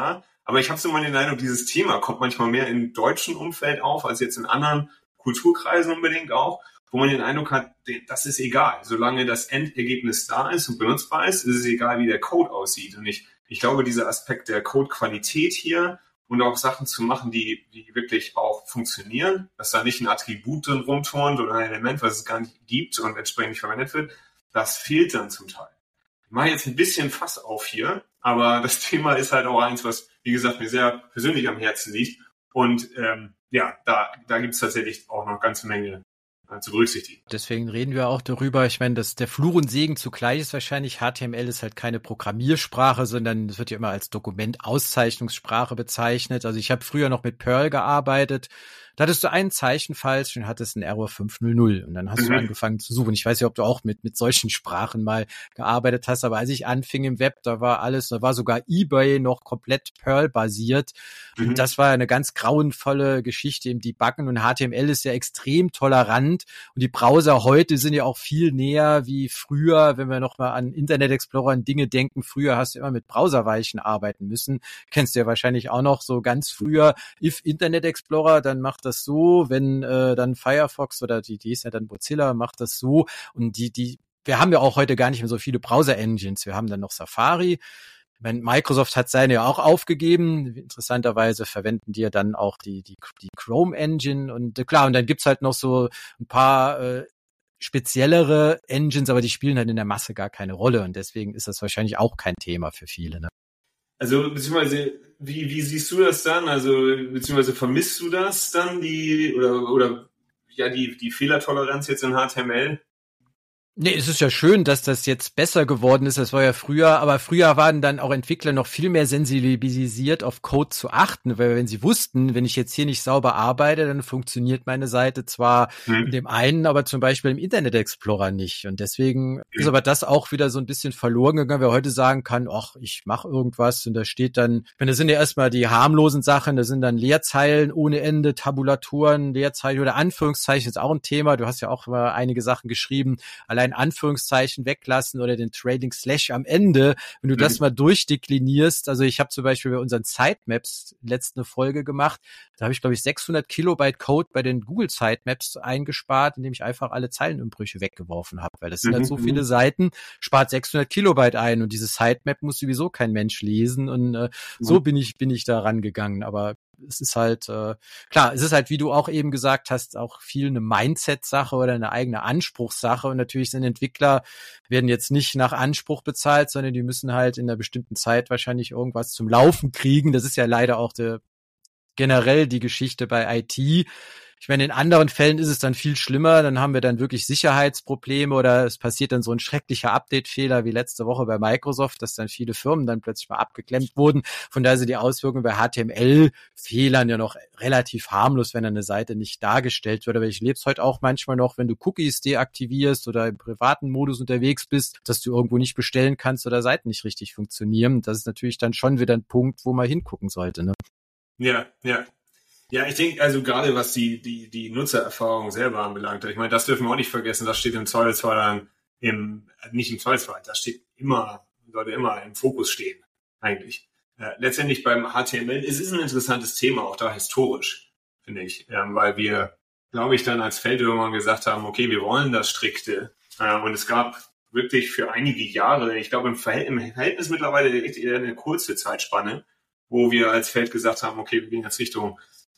Aber ich habe so mal den Eindruck, dieses Thema kommt manchmal mehr im deutschen Umfeld auf, als jetzt in anderen Kulturkreisen unbedingt auch, wo man den Eindruck hat, das ist egal. Solange das Endergebnis da ist und benutzbar ist, ist es egal, wie der Code aussieht. Und ich, ich glaube, dieser Aspekt der Codequalität hier und auch Sachen zu machen, die, die wirklich auch funktionieren, dass da nicht ein Attribut drin rumturnt oder ein Element, was es gar nicht gibt und entsprechend nicht verwendet wird, das fehlt dann zum Teil. Ich mache jetzt ein bisschen Fass auf hier, aber das Thema ist halt auch eins, was, wie gesagt, mir sehr persönlich am Herzen liegt. Und ähm, ja, da, da gibt es tatsächlich auch noch eine ganze Menge zu berücksichtigen. Deswegen reden wir auch darüber. Ich meine, dass der Fluch und Segen zugleich ist wahrscheinlich. H T M L ist halt keine Programmiersprache, sondern es wird ja immer als Dokumentauszeichnungssprache bezeichnet. Also ich habe früher noch mit Perl gearbeitet. Da hattest du einen Zeichen falsch und hattest einen Error fünf null null. Und dann hast mhm. du angefangen zu suchen. Ich weiß nicht, ob du auch mit mit solchen Sprachen mal gearbeitet hast, aber als ich anfing im Web, da war alles, da war sogar eBay noch komplett Perl-basiert. Mhm. Und das war eine ganz grauenvolle Geschichte im Debuggen. Und H T M L ist ja extrem tolerant. Und die Browser heute sind ja auch viel näher wie früher, wenn wir noch mal an Internet Explorer und Dinge denken. Früher hast du immer mit Browserweichen arbeiten müssen. Kennst du ja wahrscheinlich auch noch so ganz früher. If Internet Explorer, dann macht das so. Wenn äh, dann Firefox oder die, die ist ja dann Mozilla, macht das so. Und die, die, wir haben ja auch heute gar nicht mehr so viele Browser-Engines. Wir haben dann noch Safari. Microsoft hat seine ja auch aufgegeben. Interessanterweise verwenden die ja dann auch die die die Chrome Engine und äh, klar, und dann gibt's halt noch so ein paar äh, speziellere Engines, aber die spielen halt in der Masse gar keine Rolle und deswegen ist das wahrscheinlich auch kein Thema für viele, ne? Also beziehungsweise wie wie siehst du das dann? Also beziehungsweise vermisst du das dann die oder oder ja die die Fehlertoleranz jetzt in H T M L? Nee, es ist ja schön, dass das jetzt besser geworden ist. Das war ja früher, aber früher waren dann auch Entwickler noch viel mehr sensibilisiert, auf Code zu achten, weil wenn sie wussten, wenn ich jetzt hier nicht sauber arbeite, dann funktioniert meine Seite zwar hm. in dem einen, aber zum Beispiel im Internet Explorer nicht. Und deswegen hm. ist aber das auch wieder so ein bisschen verloren gegangen, wer heute sagen kann, ach, ich mache irgendwas und da steht dann, ich meine, das sind ja erstmal die harmlosen Sachen, da sind dann Leerzeilen ohne Ende, Tabulaturen, Leerzeichen oder Anführungszeichen ist auch ein Thema. Du hast ja auch mal einige Sachen geschrieben, allein Anführungszeichen weglassen oder den Trailing Slash am Ende, wenn du mhm. das mal durchdeklinierst. Also ich habe zum Beispiel bei unseren Sitemaps letzte Folge gemacht, da habe ich glaube ich sechshundert Kilobyte Code bei den Google Sitemaps eingespart, indem ich einfach alle Zeilenumbrüche weggeworfen habe, weil das sind mhm. halt so viele Seiten, spart sechshundert Kilobyte ein und diese Sitemap muss sowieso kein Mensch lesen und äh, mhm. so bin ich bin ich da rangegangen, aber es ist halt, äh, klar, es ist halt, wie du auch eben gesagt hast, auch viel eine Mindset-Sache oder eine eigene Anspruchssache und natürlich sind Entwickler, werden jetzt nicht nach Anspruch bezahlt, sondern die müssen halt in einer bestimmten Zeit wahrscheinlich irgendwas zum Laufen kriegen. Das ist ja leider auch der, generell die Geschichte bei I T. Ich meine, in anderen Fällen ist es dann viel schlimmer, dann haben wir dann wirklich Sicherheitsprobleme oder es passiert dann so ein schrecklicher Update-Fehler wie letzte Woche bei Microsoft, dass dann viele Firmen dann plötzlich mal abgeklemmt wurden. Von daher sind die Auswirkungen bei H T M L-Fehlern ja noch relativ harmlos, wenn eine Seite nicht dargestellt wird. Aber ich lebe es heute auch manchmal noch, wenn du Cookies deaktivierst oder im privaten Modus unterwegs bist, dass du irgendwo nicht bestellen kannst oder Seiten nicht richtig funktionieren. Das ist natürlich dann schon wieder ein Punkt, wo man hingucken sollte, ne? Ja, ja. Ja, ich denke, also gerade was die, die, die Nutzererfahrung selber anbelangt, ich meine, das dürfen wir auch nicht vergessen, das steht im Zweifelsfall dann im, nicht im Zweifelsfall, das steht immer, sollte immer im Fokus stehen, eigentlich. Äh, letztendlich beim H T M L, es ist ein interessantes Thema, auch da historisch, finde ich, ähm, weil wir, glaube ich, dann als Feld irgendwann gesagt haben, okay, wir wollen das Strikte, äh, und es gab wirklich für einige Jahre, ich glaube im Verhältnis, im Verhältnis mittlerweile eher eine kurze Zeitspanne, wo wir als Feld gesagt haben, okay, wir gehen jetzt Richtung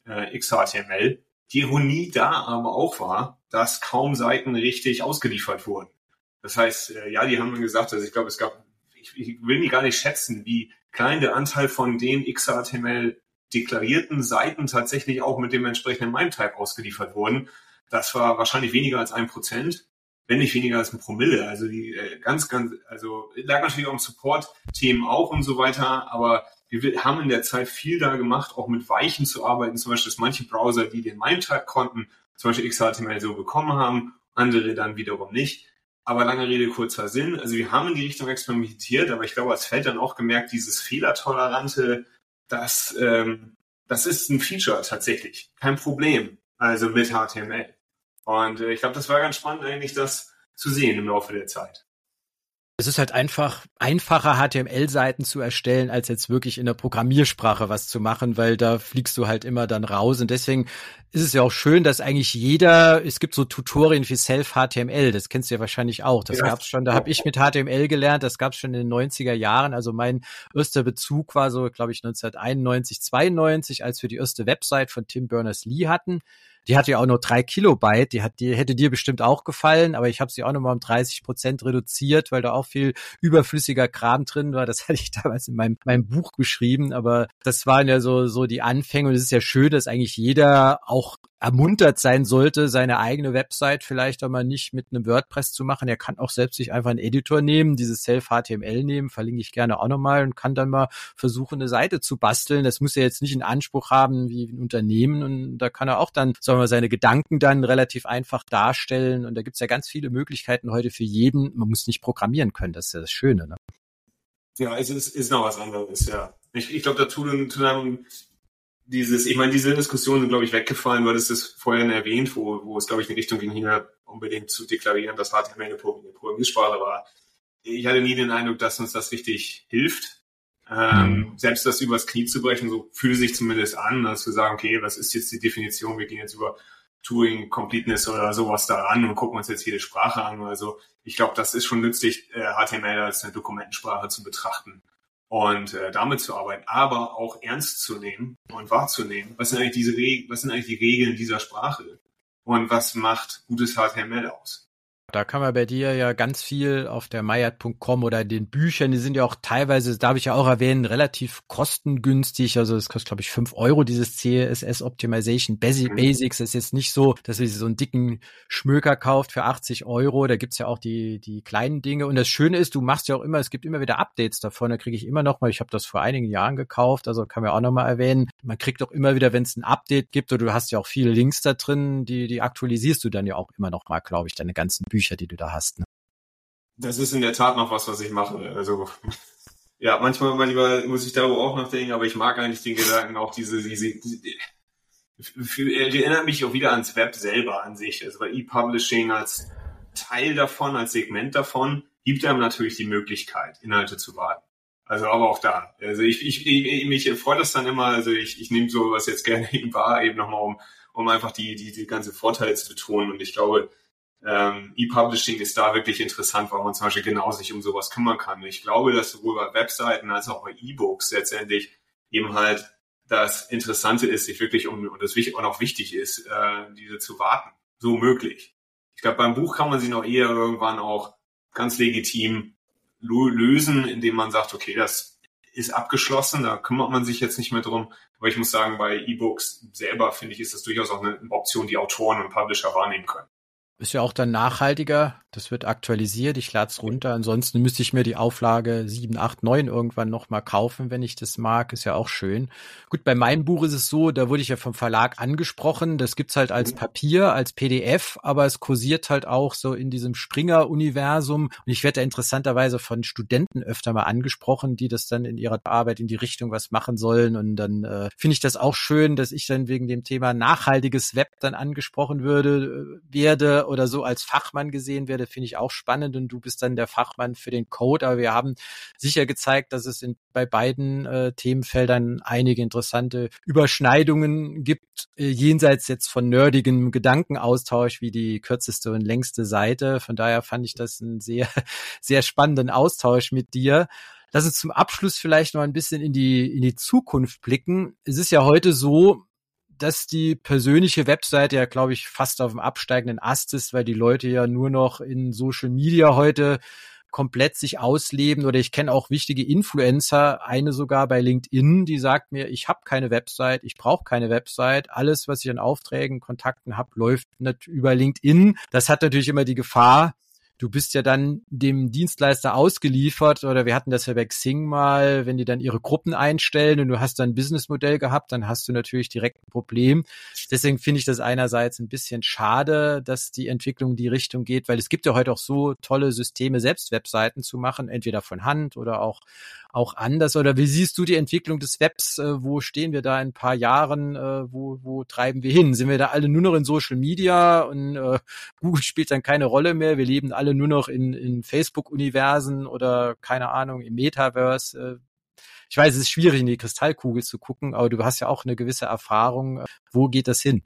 X H T M L. Die Ironie da aber auch war, dass kaum Seiten richtig ausgeliefert wurden. Das heißt, ja, die haben gesagt, also ich glaube, es gab, ich, ich will nie gar nicht schätzen, wie klein der Anteil von den X H T M L deklarierten Seiten tatsächlich auch mit dem entsprechenden MIME-Type ausgeliefert wurden. Das war wahrscheinlich weniger als ein Prozent, wenn nicht weniger als ein Promille. Also die ganz, ganz, also lag natürlich auch im Support-Themen auch und so weiter, aber wir haben in der Zeit viel da gemacht, auch mit Weichen zu arbeiten, zum Beispiel, dass manche Browser, die den MIME-Type konnten, zum Beispiel X H T M L so bekommen haben, andere dann wiederum nicht. Aber lange Rede, kurzer Sinn. Also wir haben in die Richtung experimentiert, aber ich glaube, als Feld dann auch gemerkt, dieses Fehlertolerante, das, ähm, das ist ein Feature tatsächlich, kein Problem, also mit H T M L. Und äh, ich glaube, das war ganz spannend eigentlich, das zu sehen im Laufe der Zeit. Es ist halt einfach einfacher, H T M L-Seiten zu erstellen, als jetzt wirklich in der Programmiersprache was zu machen, weil da fliegst du halt immer dann raus. Und deswegen ist es ja auch schön, dass eigentlich jeder, es gibt so Tutorien für Self-H T M L, das kennst du ja wahrscheinlich auch. Das ja. gab's schon, da habe ich mit H T M L gelernt, das gab's schon in den neunziger Jahren. Also mein erster Bezug war so, glaube ich, neunzehnhunderteinundneunzig, zweiundneunzig, als wir die erste Website von Tim Berners-Lee hatten. Die hatte ja auch nur drei Kilobyte, die hat, die hätte dir bestimmt auch gefallen, aber ich habe sie auch nochmal um dreißig Prozent reduziert, weil da auch viel überflüssiger Kram drin war. Das hatte ich damals in meinem, meinem Buch geschrieben, aber das waren ja so, so die Anfänge und es ist ja schön, dass eigentlich jeder auch ermuntert sein sollte, seine eigene Website vielleicht auch mal nicht mit einem WordPress zu machen. Er kann auch selbst sich einfach einen Editor nehmen, dieses Self-H T M L nehmen, verlinke ich gerne auch nochmal und kann dann mal versuchen, eine Seite zu basteln. Das muss er jetzt nicht in Anspruch haben wie ein Unternehmen und da kann er auch dann, sagen wir, seine Gedanken dann relativ einfach darstellen und da gibt's ja ganz viele Möglichkeiten heute für jeden. Man muss nicht programmieren können, das ist ja das Schöne, ne? Ja, es ist, ist noch was anderes, ja. Ich, ich glaube, da tun, tun dieses, ich meine, diese Diskussionen sind, glaube ich, weggefallen, weil es das vorhin erwähnt, wo, wo es, glaube ich, in Richtung ging, hier unbedingt zu deklarieren, dass H T M L eine Programmiersprache war. Ich hatte nie den Eindruck, dass uns das richtig hilft. Ähm, mhm. Selbst das übers Knie zu brechen, so fühlt sich zumindest an, dass wir sagen, okay, was ist jetzt die Definition? Wir gehen jetzt über Turing Completeness oder sowas da ran und gucken uns jetzt jede Sprache an. Also ich glaube, das ist schon nützlich, äh, H T M L als eine Dokumentensprache zu betrachten und äh, damit zu arbeiten, aber auch ernst zu nehmen und wahrzunehmen, was sind eigentlich diese Reg- was sind eigentlich die Regeln dieser Sprache und was macht gutes H T M L aus? Da kann man bei dir ja ganz viel auf der mayat Punkt com oder den Büchern, die sind ja auch teilweise, darf ich ja auch erwähnen, relativ kostengünstig. Also das kostet, glaube ich, fünf Euro, dieses C S S Optimization Basics. Das ist jetzt nicht so, dass ihr so einen dicken Schmöker kauft für achtzig Euro. Da gibt's ja auch die die kleinen Dinge. Und das Schöne ist, du machst ja auch immer, es gibt immer wieder Updates davon. Da kriege ich immer noch mal, ich habe das vor einigen Jahren gekauft, also kann man auch noch mal erwähnen. Man kriegt auch immer wieder, wenn es ein Update gibt, oder du hast ja auch viele Links da drin, die die aktualisierst du dann ja auch immer noch mal, glaube ich, deine ganzen Bücher, die du da hast. Ne? Das ist in der Tat noch was, was ich mache. Also ja, manchmal, manchmal muss ich darüber auch nachdenken, aber ich mag eigentlich den Gedanken auch diese, diese, diese für, erinnert mich auch wieder ans Web selber an sich. Also bei E-Publishing als Teil davon, als Segment davon, gibt einem natürlich die Möglichkeit, Inhalte zu warten. Also aber auch da. Also ich, ich, ich mich freut das dann immer, also ich, ich nehme sowas jetzt gerne eben wahr, eben nochmal, um, um einfach die, die, die ganze Vorteile zu betonen. Und ich glaube, Ähm, E-Publishing ist da wirklich interessant, weil man zum Beispiel genau sich um sowas kümmern kann. Ich glaube, dass sowohl bei Webseiten als auch bei E-Books letztendlich eben halt das Interessante ist, sich wirklich um, und das auch noch wichtig ist, äh, diese zu warten. So möglich. Ich glaube, beim Buch kann man sie noch eher irgendwann auch ganz legitim lösen, indem man sagt, okay, das ist abgeschlossen, da kümmert man sich jetzt nicht mehr drum. Aber ich muss sagen, bei E-Books selber, finde ich, ist das durchaus auch eine Option, die Autoren und Publisher wahrnehmen können. Ist ja auch dann nachhaltiger, das wird aktualisiert, ich lade es runter, ansonsten müsste ich mir die Auflage sieben, acht, neun irgendwann nochmal kaufen, wenn ich das mag, ist ja auch schön. Gut, bei meinem Buch ist es so, da wurde ich ja vom Verlag angesprochen, das gibt's halt als Papier, als P D F, aber es kursiert halt auch so in diesem Springer-Universum und ich werde da interessanterweise von Studenten öfter mal angesprochen, die das dann in ihrer Arbeit in die Richtung was machen sollen und dann äh, finde ich das auch schön, dass ich dann wegen dem Thema nachhaltiges Web dann angesprochen würde, äh, werde oder so als Fachmann gesehen werde, finde ich auch spannend und du bist dann der Fachmann für den Code, aber wir haben sicher gezeigt, dass es in, bei beiden äh, Themenfeldern einige interessante Überschneidungen gibt, äh, jenseits jetzt von nerdigem Gedankenaustausch wie die kürzeste und längste Seite. Von daher fand ich das einen sehr, sehr spannenden Austausch mit dir. Lass uns zum Abschluss vielleicht noch ein bisschen in die, in die Zukunft blicken. Es ist ja heute so, dass die persönliche Webseite ja, glaube ich, fast auf dem absteigenden Ast ist, weil die Leute ja nur noch in Social Media heute komplett sich ausleben. Oder ich kenne auch wichtige Influencer, eine sogar bei LinkedIn, die sagt mir, ich habe keine Website, ich brauche keine Website. Alles, was ich an Aufträgen, Kontakten habe, läuft nicht über LinkedIn. Das hat natürlich immer die Gefahr, du bist ja dann dem Dienstleister ausgeliefert oder wir hatten das ja bei Xing mal, wenn die dann ihre Gruppen einstellen und du hast dann ein Businessmodell gehabt, dann hast du natürlich direkt ein Problem. Deswegen finde ich das einerseits ein bisschen schade, dass die Entwicklung in die Richtung geht, weil es gibt ja heute auch so tolle Systeme, selbst Webseiten zu machen, entweder von Hand oder auch auch anders. Oder wie siehst du die Entwicklung des Webs? Äh, wo stehen wir da in ein paar Jahren? Äh, wo, wo treiben wir hin? Sind wir da alle nur noch in Social Media und äh, Google spielt dann keine Rolle mehr? Wir leben alle alle nur noch in, in Facebook-Universen oder, keine Ahnung, im Metaverse. Ich weiß, es ist schwierig, in die Kristallkugel zu gucken, aber du hast ja auch eine gewisse Erfahrung. Wo geht das hin?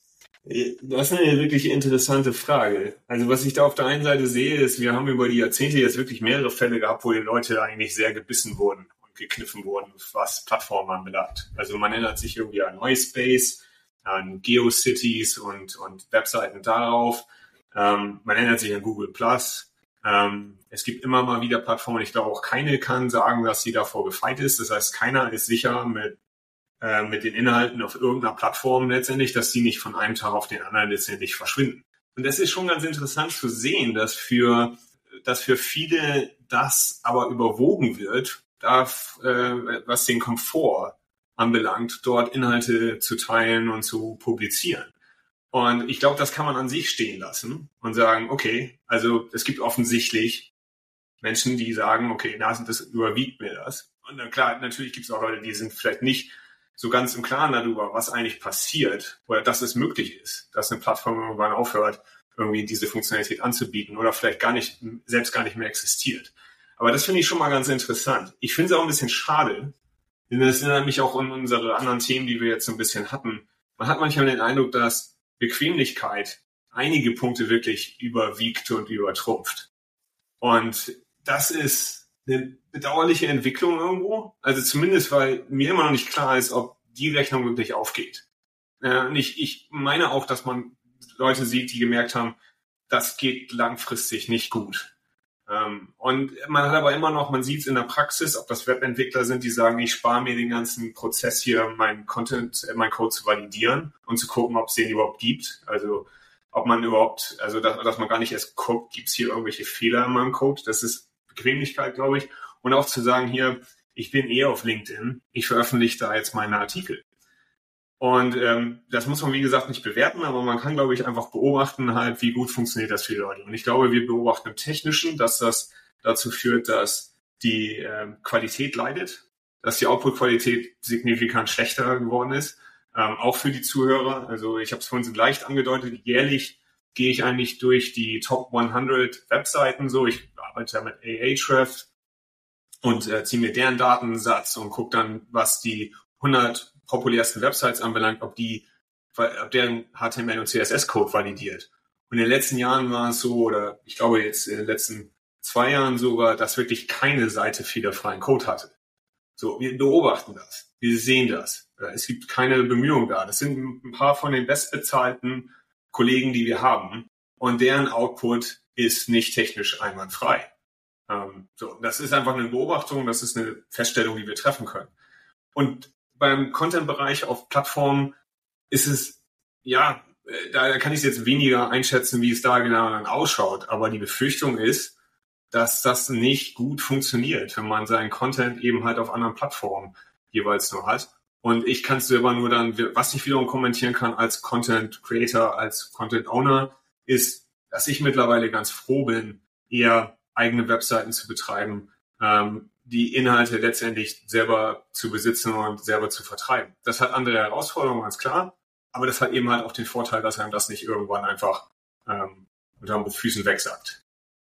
Das ist eine wirklich interessante Frage. Also was ich da auf der einen Seite sehe, ist, wir haben über die Jahrzehnte jetzt wirklich mehrere Fälle gehabt, wo die Leute eigentlich sehr gebissen wurden und gekniffen wurden, was Plattformen anbelangt. Also man erinnert sich irgendwie an MySpace, an GeoCities und, und Webseiten darauf. Ähm, man erinnert sich an Google Plus. Ähm, es gibt immer mal wieder Plattformen. Ich glaube auch keine kann sagen, dass sie davor gefeit ist. Das heißt, keiner ist sicher mit äh, mit den Inhalten auf irgendeiner Plattform letztendlich, dass die nicht von einem Tag auf den anderen letztendlich verschwinden. Und das ist schon ganz interessant zu sehen, dass für dass für viele das aber überwogen wird, darf, äh, was den Komfort anbelangt, dort Inhalte zu teilen und zu publizieren. Und ich glaube, das kann man an sich stehen lassen und sagen, okay, also es gibt offensichtlich Menschen, die sagen, okay, na, das überwiegt mir das. Und dann klar, natürlich gibt es auch Leute, die sind vielleicht nicht so ganz im Klaren darüber, was eigentlich passiert oder dass es möglich ist, dass eine Plattform irgendwann aufhört, irgendwie diese Funktionalität anzubieten oder vielleicht gar nicht, selbst gar nicht mehr existiert. Aber das finde ich schon mal ganz interessant. Ich finde es auch ein bisschen schade, denn das erinnert mich auch an unsere anderen Themen, die wir jetzt so ein bisschen hatten. Man hat manchmal den Eindruck, dass Bequemlichkeit einige Punkte wirklich überwiegt und übertrumpft. Und das ist eine bedauerliche Entwicklung irgendwo. Also zumindest, weil mir immer noch nicht klar ist, ob die Rechnung wirklich aufgeht. Und ich, ich meine auch, dass man Leute sieht, die gemerkt haben, das geht langfristig nicht gut. Und man hat aber immer noch, man sieht es in der Praxis, ob das Webentwickler sind, die sagen, ich spare mir den ganzen Prozess hier, meinen Content, meinen Code zu validieren und zu gucken, ob es den überhaupt gibt. Also ob man überhaupt, also dass, dass man gar nicht erst guckt, gibt es hier irgendwelche Fehler in meinem Code. Das ist Bequemlichkeit, glaube ich. Und auch zu sagen, hier, ich bin eh auf LinkedIn, ich veröffentliche da jetzt meine Artikel. Und ähm, das muss man, wie gesagt, nicht bewerten, aber man kann, glaube ich, einfach beobachten, halt, wie gut funktioniert das für die Leute. Und ich glaube, wir beobachten im Technischen, dass das dazu führt, dass die ähm, Qualität leidet, dass die Output-Qualität signifikant schlechter geworden ist, ähm, auch für die Zuhörer. Also ich habe es vorhin so leicht angedeutet, jährlich gehe ich eigentlich durch die Top hundert Webseiten so. Ich arbeite ja mit Ahrefs und äh, ziehe mir deren Datensatz und gucke dann, was die hundert populärsten Websites anbelangt, ob die, ob deren H T M L und C S S-Code validiert. Und in den letzten Jahren war es so, oder ich glaube jetzt in den letzten zwei Jahren sogar, dass wirklich keine Seite fehlerfreien Code hatte. So, wir beobachten das. Wir sehen das. Es gibt keine Bemühungen da. Das sind ein paar von den bestbezahlten Kollegen, die wir haben. Und deren Output ist nicht technisch einwandfrei. Ähm, so, das ist einfach eine Beobachtung. Das ist eine Feststellung, die wir treffen können. Und beim Content-Bereich auf Plattformen ist es, ja, da kann ich es jetzt weniger einschätzen, wie es da genau dann ausschaut. Aber die Befürchtung ist, dass das nicht gut funktioniert, wenn man seinen Content eben halt auf anderen Plattformen jeweils nur hat. Und ich kann es selber nur dann, was ich wiederum kommentieren kann als Content Creator, als Content Owner, ist, dass ich mittlerweile ganz froh bin, eher eigene Webseiten zu betreiben, ähm, die Inhalte letztendlich selber zu besitzen und selber zu vertreiben. Das hat andere Herausforderungen, ganz klar, aber das hat eben halt auch den Vorteil, dass einem das nicht irgendwann einfach ähm, unter den Füßen wegsackt.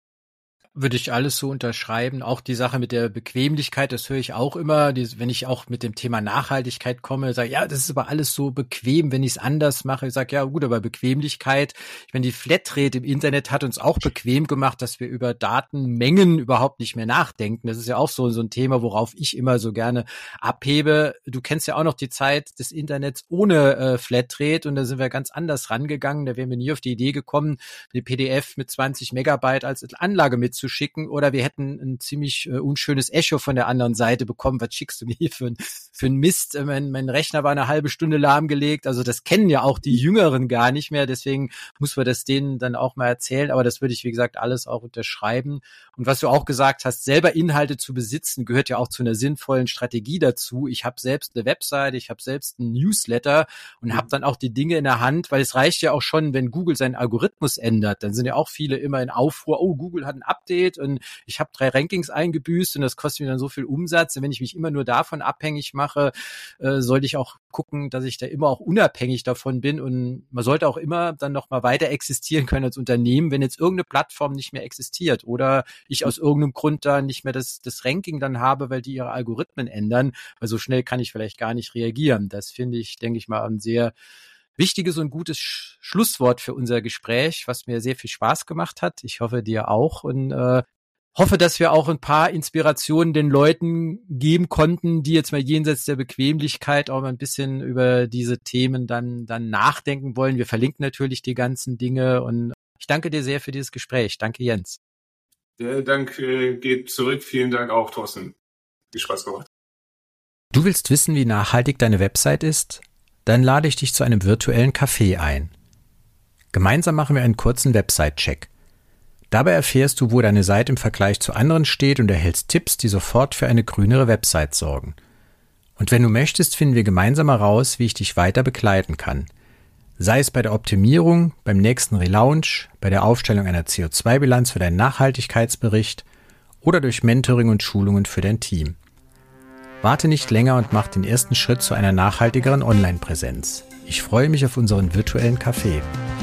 Würde ich alles so unterschreiben. Auch die Sache mit der Bequemlichkeit, das höre ich auch immer, die, wenn ich auch mit dem Thema Nachhaltigkeit komme, sage ja, das ist aber alles so bequem, wenn ich es anders mache. Ich sage, ja gut, aber Bequemlichkeit, ich meine, die Flatrate im Internet hat uns auch bequem gemacht, dass wir über Datenmengen überhaupt nicht mehr nachdenken. Das ist ja auch so, so ein Thema, worauf ich immer so gerne abhebe. Du kennst ja auch noch die Zeit des Internets ohne äh, Flatrate und da sind wir ganz anders rangegangen. Da wären wir nie auf die Idee gekommen, eine P D F mit zwanzig Megabyte als Anlage mitzuschicken. zu schicken oder wir hätten ein ziemlich äh, unschönes Echo von der anderen Seite bekommen. Was schickst du mir hier für, ein, für ein Mist? Äh, mein, mein Rechner war eine halbe Stunde lahmgelegt. Also das kennen ja auch die Jüngeren gar nicht mehr. Deswegen muss man das denen dann auch mal erzählen. Aber das würde ich, wie gesagt, alles auch unterschreiben. Und was du auch gesagt hast, selber Inhalte zu besitzen, gehört ja auch zu einer sinnvollen Strategie dazu. Ich habe selbst eine Webseite, ich habe selbst einen Newsletter und mhm. habe dann auch die Dinge in der Hand, weil es reicht ja auch schon, wenn Google seinen Algorithmus ändert. Dann sind ja auch viele immer in Aufruhr, oh, Google hat ein Update steht und ich habe drei Rankings eingebüßt und das kostet mir dann so viel Umsatz. Und wenn ich mich immer nur davon abhängig mache, äh, sollte ich auch gucken, dass ich da immer auch unabhängig davon bin und man sollte auch immer dann noch mal weiter existieren können als Unternehmen, wenn jetzt irgendeine Plattform nicht mehr existiert oder ich aus irgendeinem Grund da nicht mehr das, das Ranking dann habe, weil die ihre Algorithmen ändern, weil so schnell kann ich vielleicht gar nicht reagieren. Das finde ich, denke ich mal, ein sehr wichtiges und gutes Sch- Schlusswort für unser Gespräch, was mir sehr viel Spaß gemacht hat. Ich hoffe, dir auch und äh, hoffe, dass wir auch ein paar Inspirationen den Leuten geben konnten, die jetzt mal jenseits der Bequemlichkeit auch mal ein bisschen über diese Themen dann dann nachdenken wollen. Wir verlinken natürlich die ganzen Dinge und ich danke dir sehr für dieses Gespräch. Danke, Jens. Der Dank äh, geht zurück. Vielen Dank auch, Thorsten. Viel Spaß gemacht. Du willst wissen, wie nachhaltig deine Website ist? Dann lade ich dich zu einem virtuellen Café ein. Gemeinsam machen wir einen kurzen Website-Check. Dabei erfährst du, wo deine Seite im Vergleich zu anderen steht und erhältst Tipps, die sofort für eine grünere Website sorgen. Und wenn du möchtest, finden wir gemeinsam heraus, wie ich dich weiter begleiten kann. Sei es bei der Optimierung, beim nächsten Relaunch, bei der Aufstellung einer C O zwei Bilanz für deinen Nachhaltigkeitsbericht oder durch Mentoring und Schulungen für dein Team. Warte nicht länger und mach den ersten Schritt zu einer nachhaltigeren Online-Präsenz. Ich freue mich auf unseren virtuellen Café.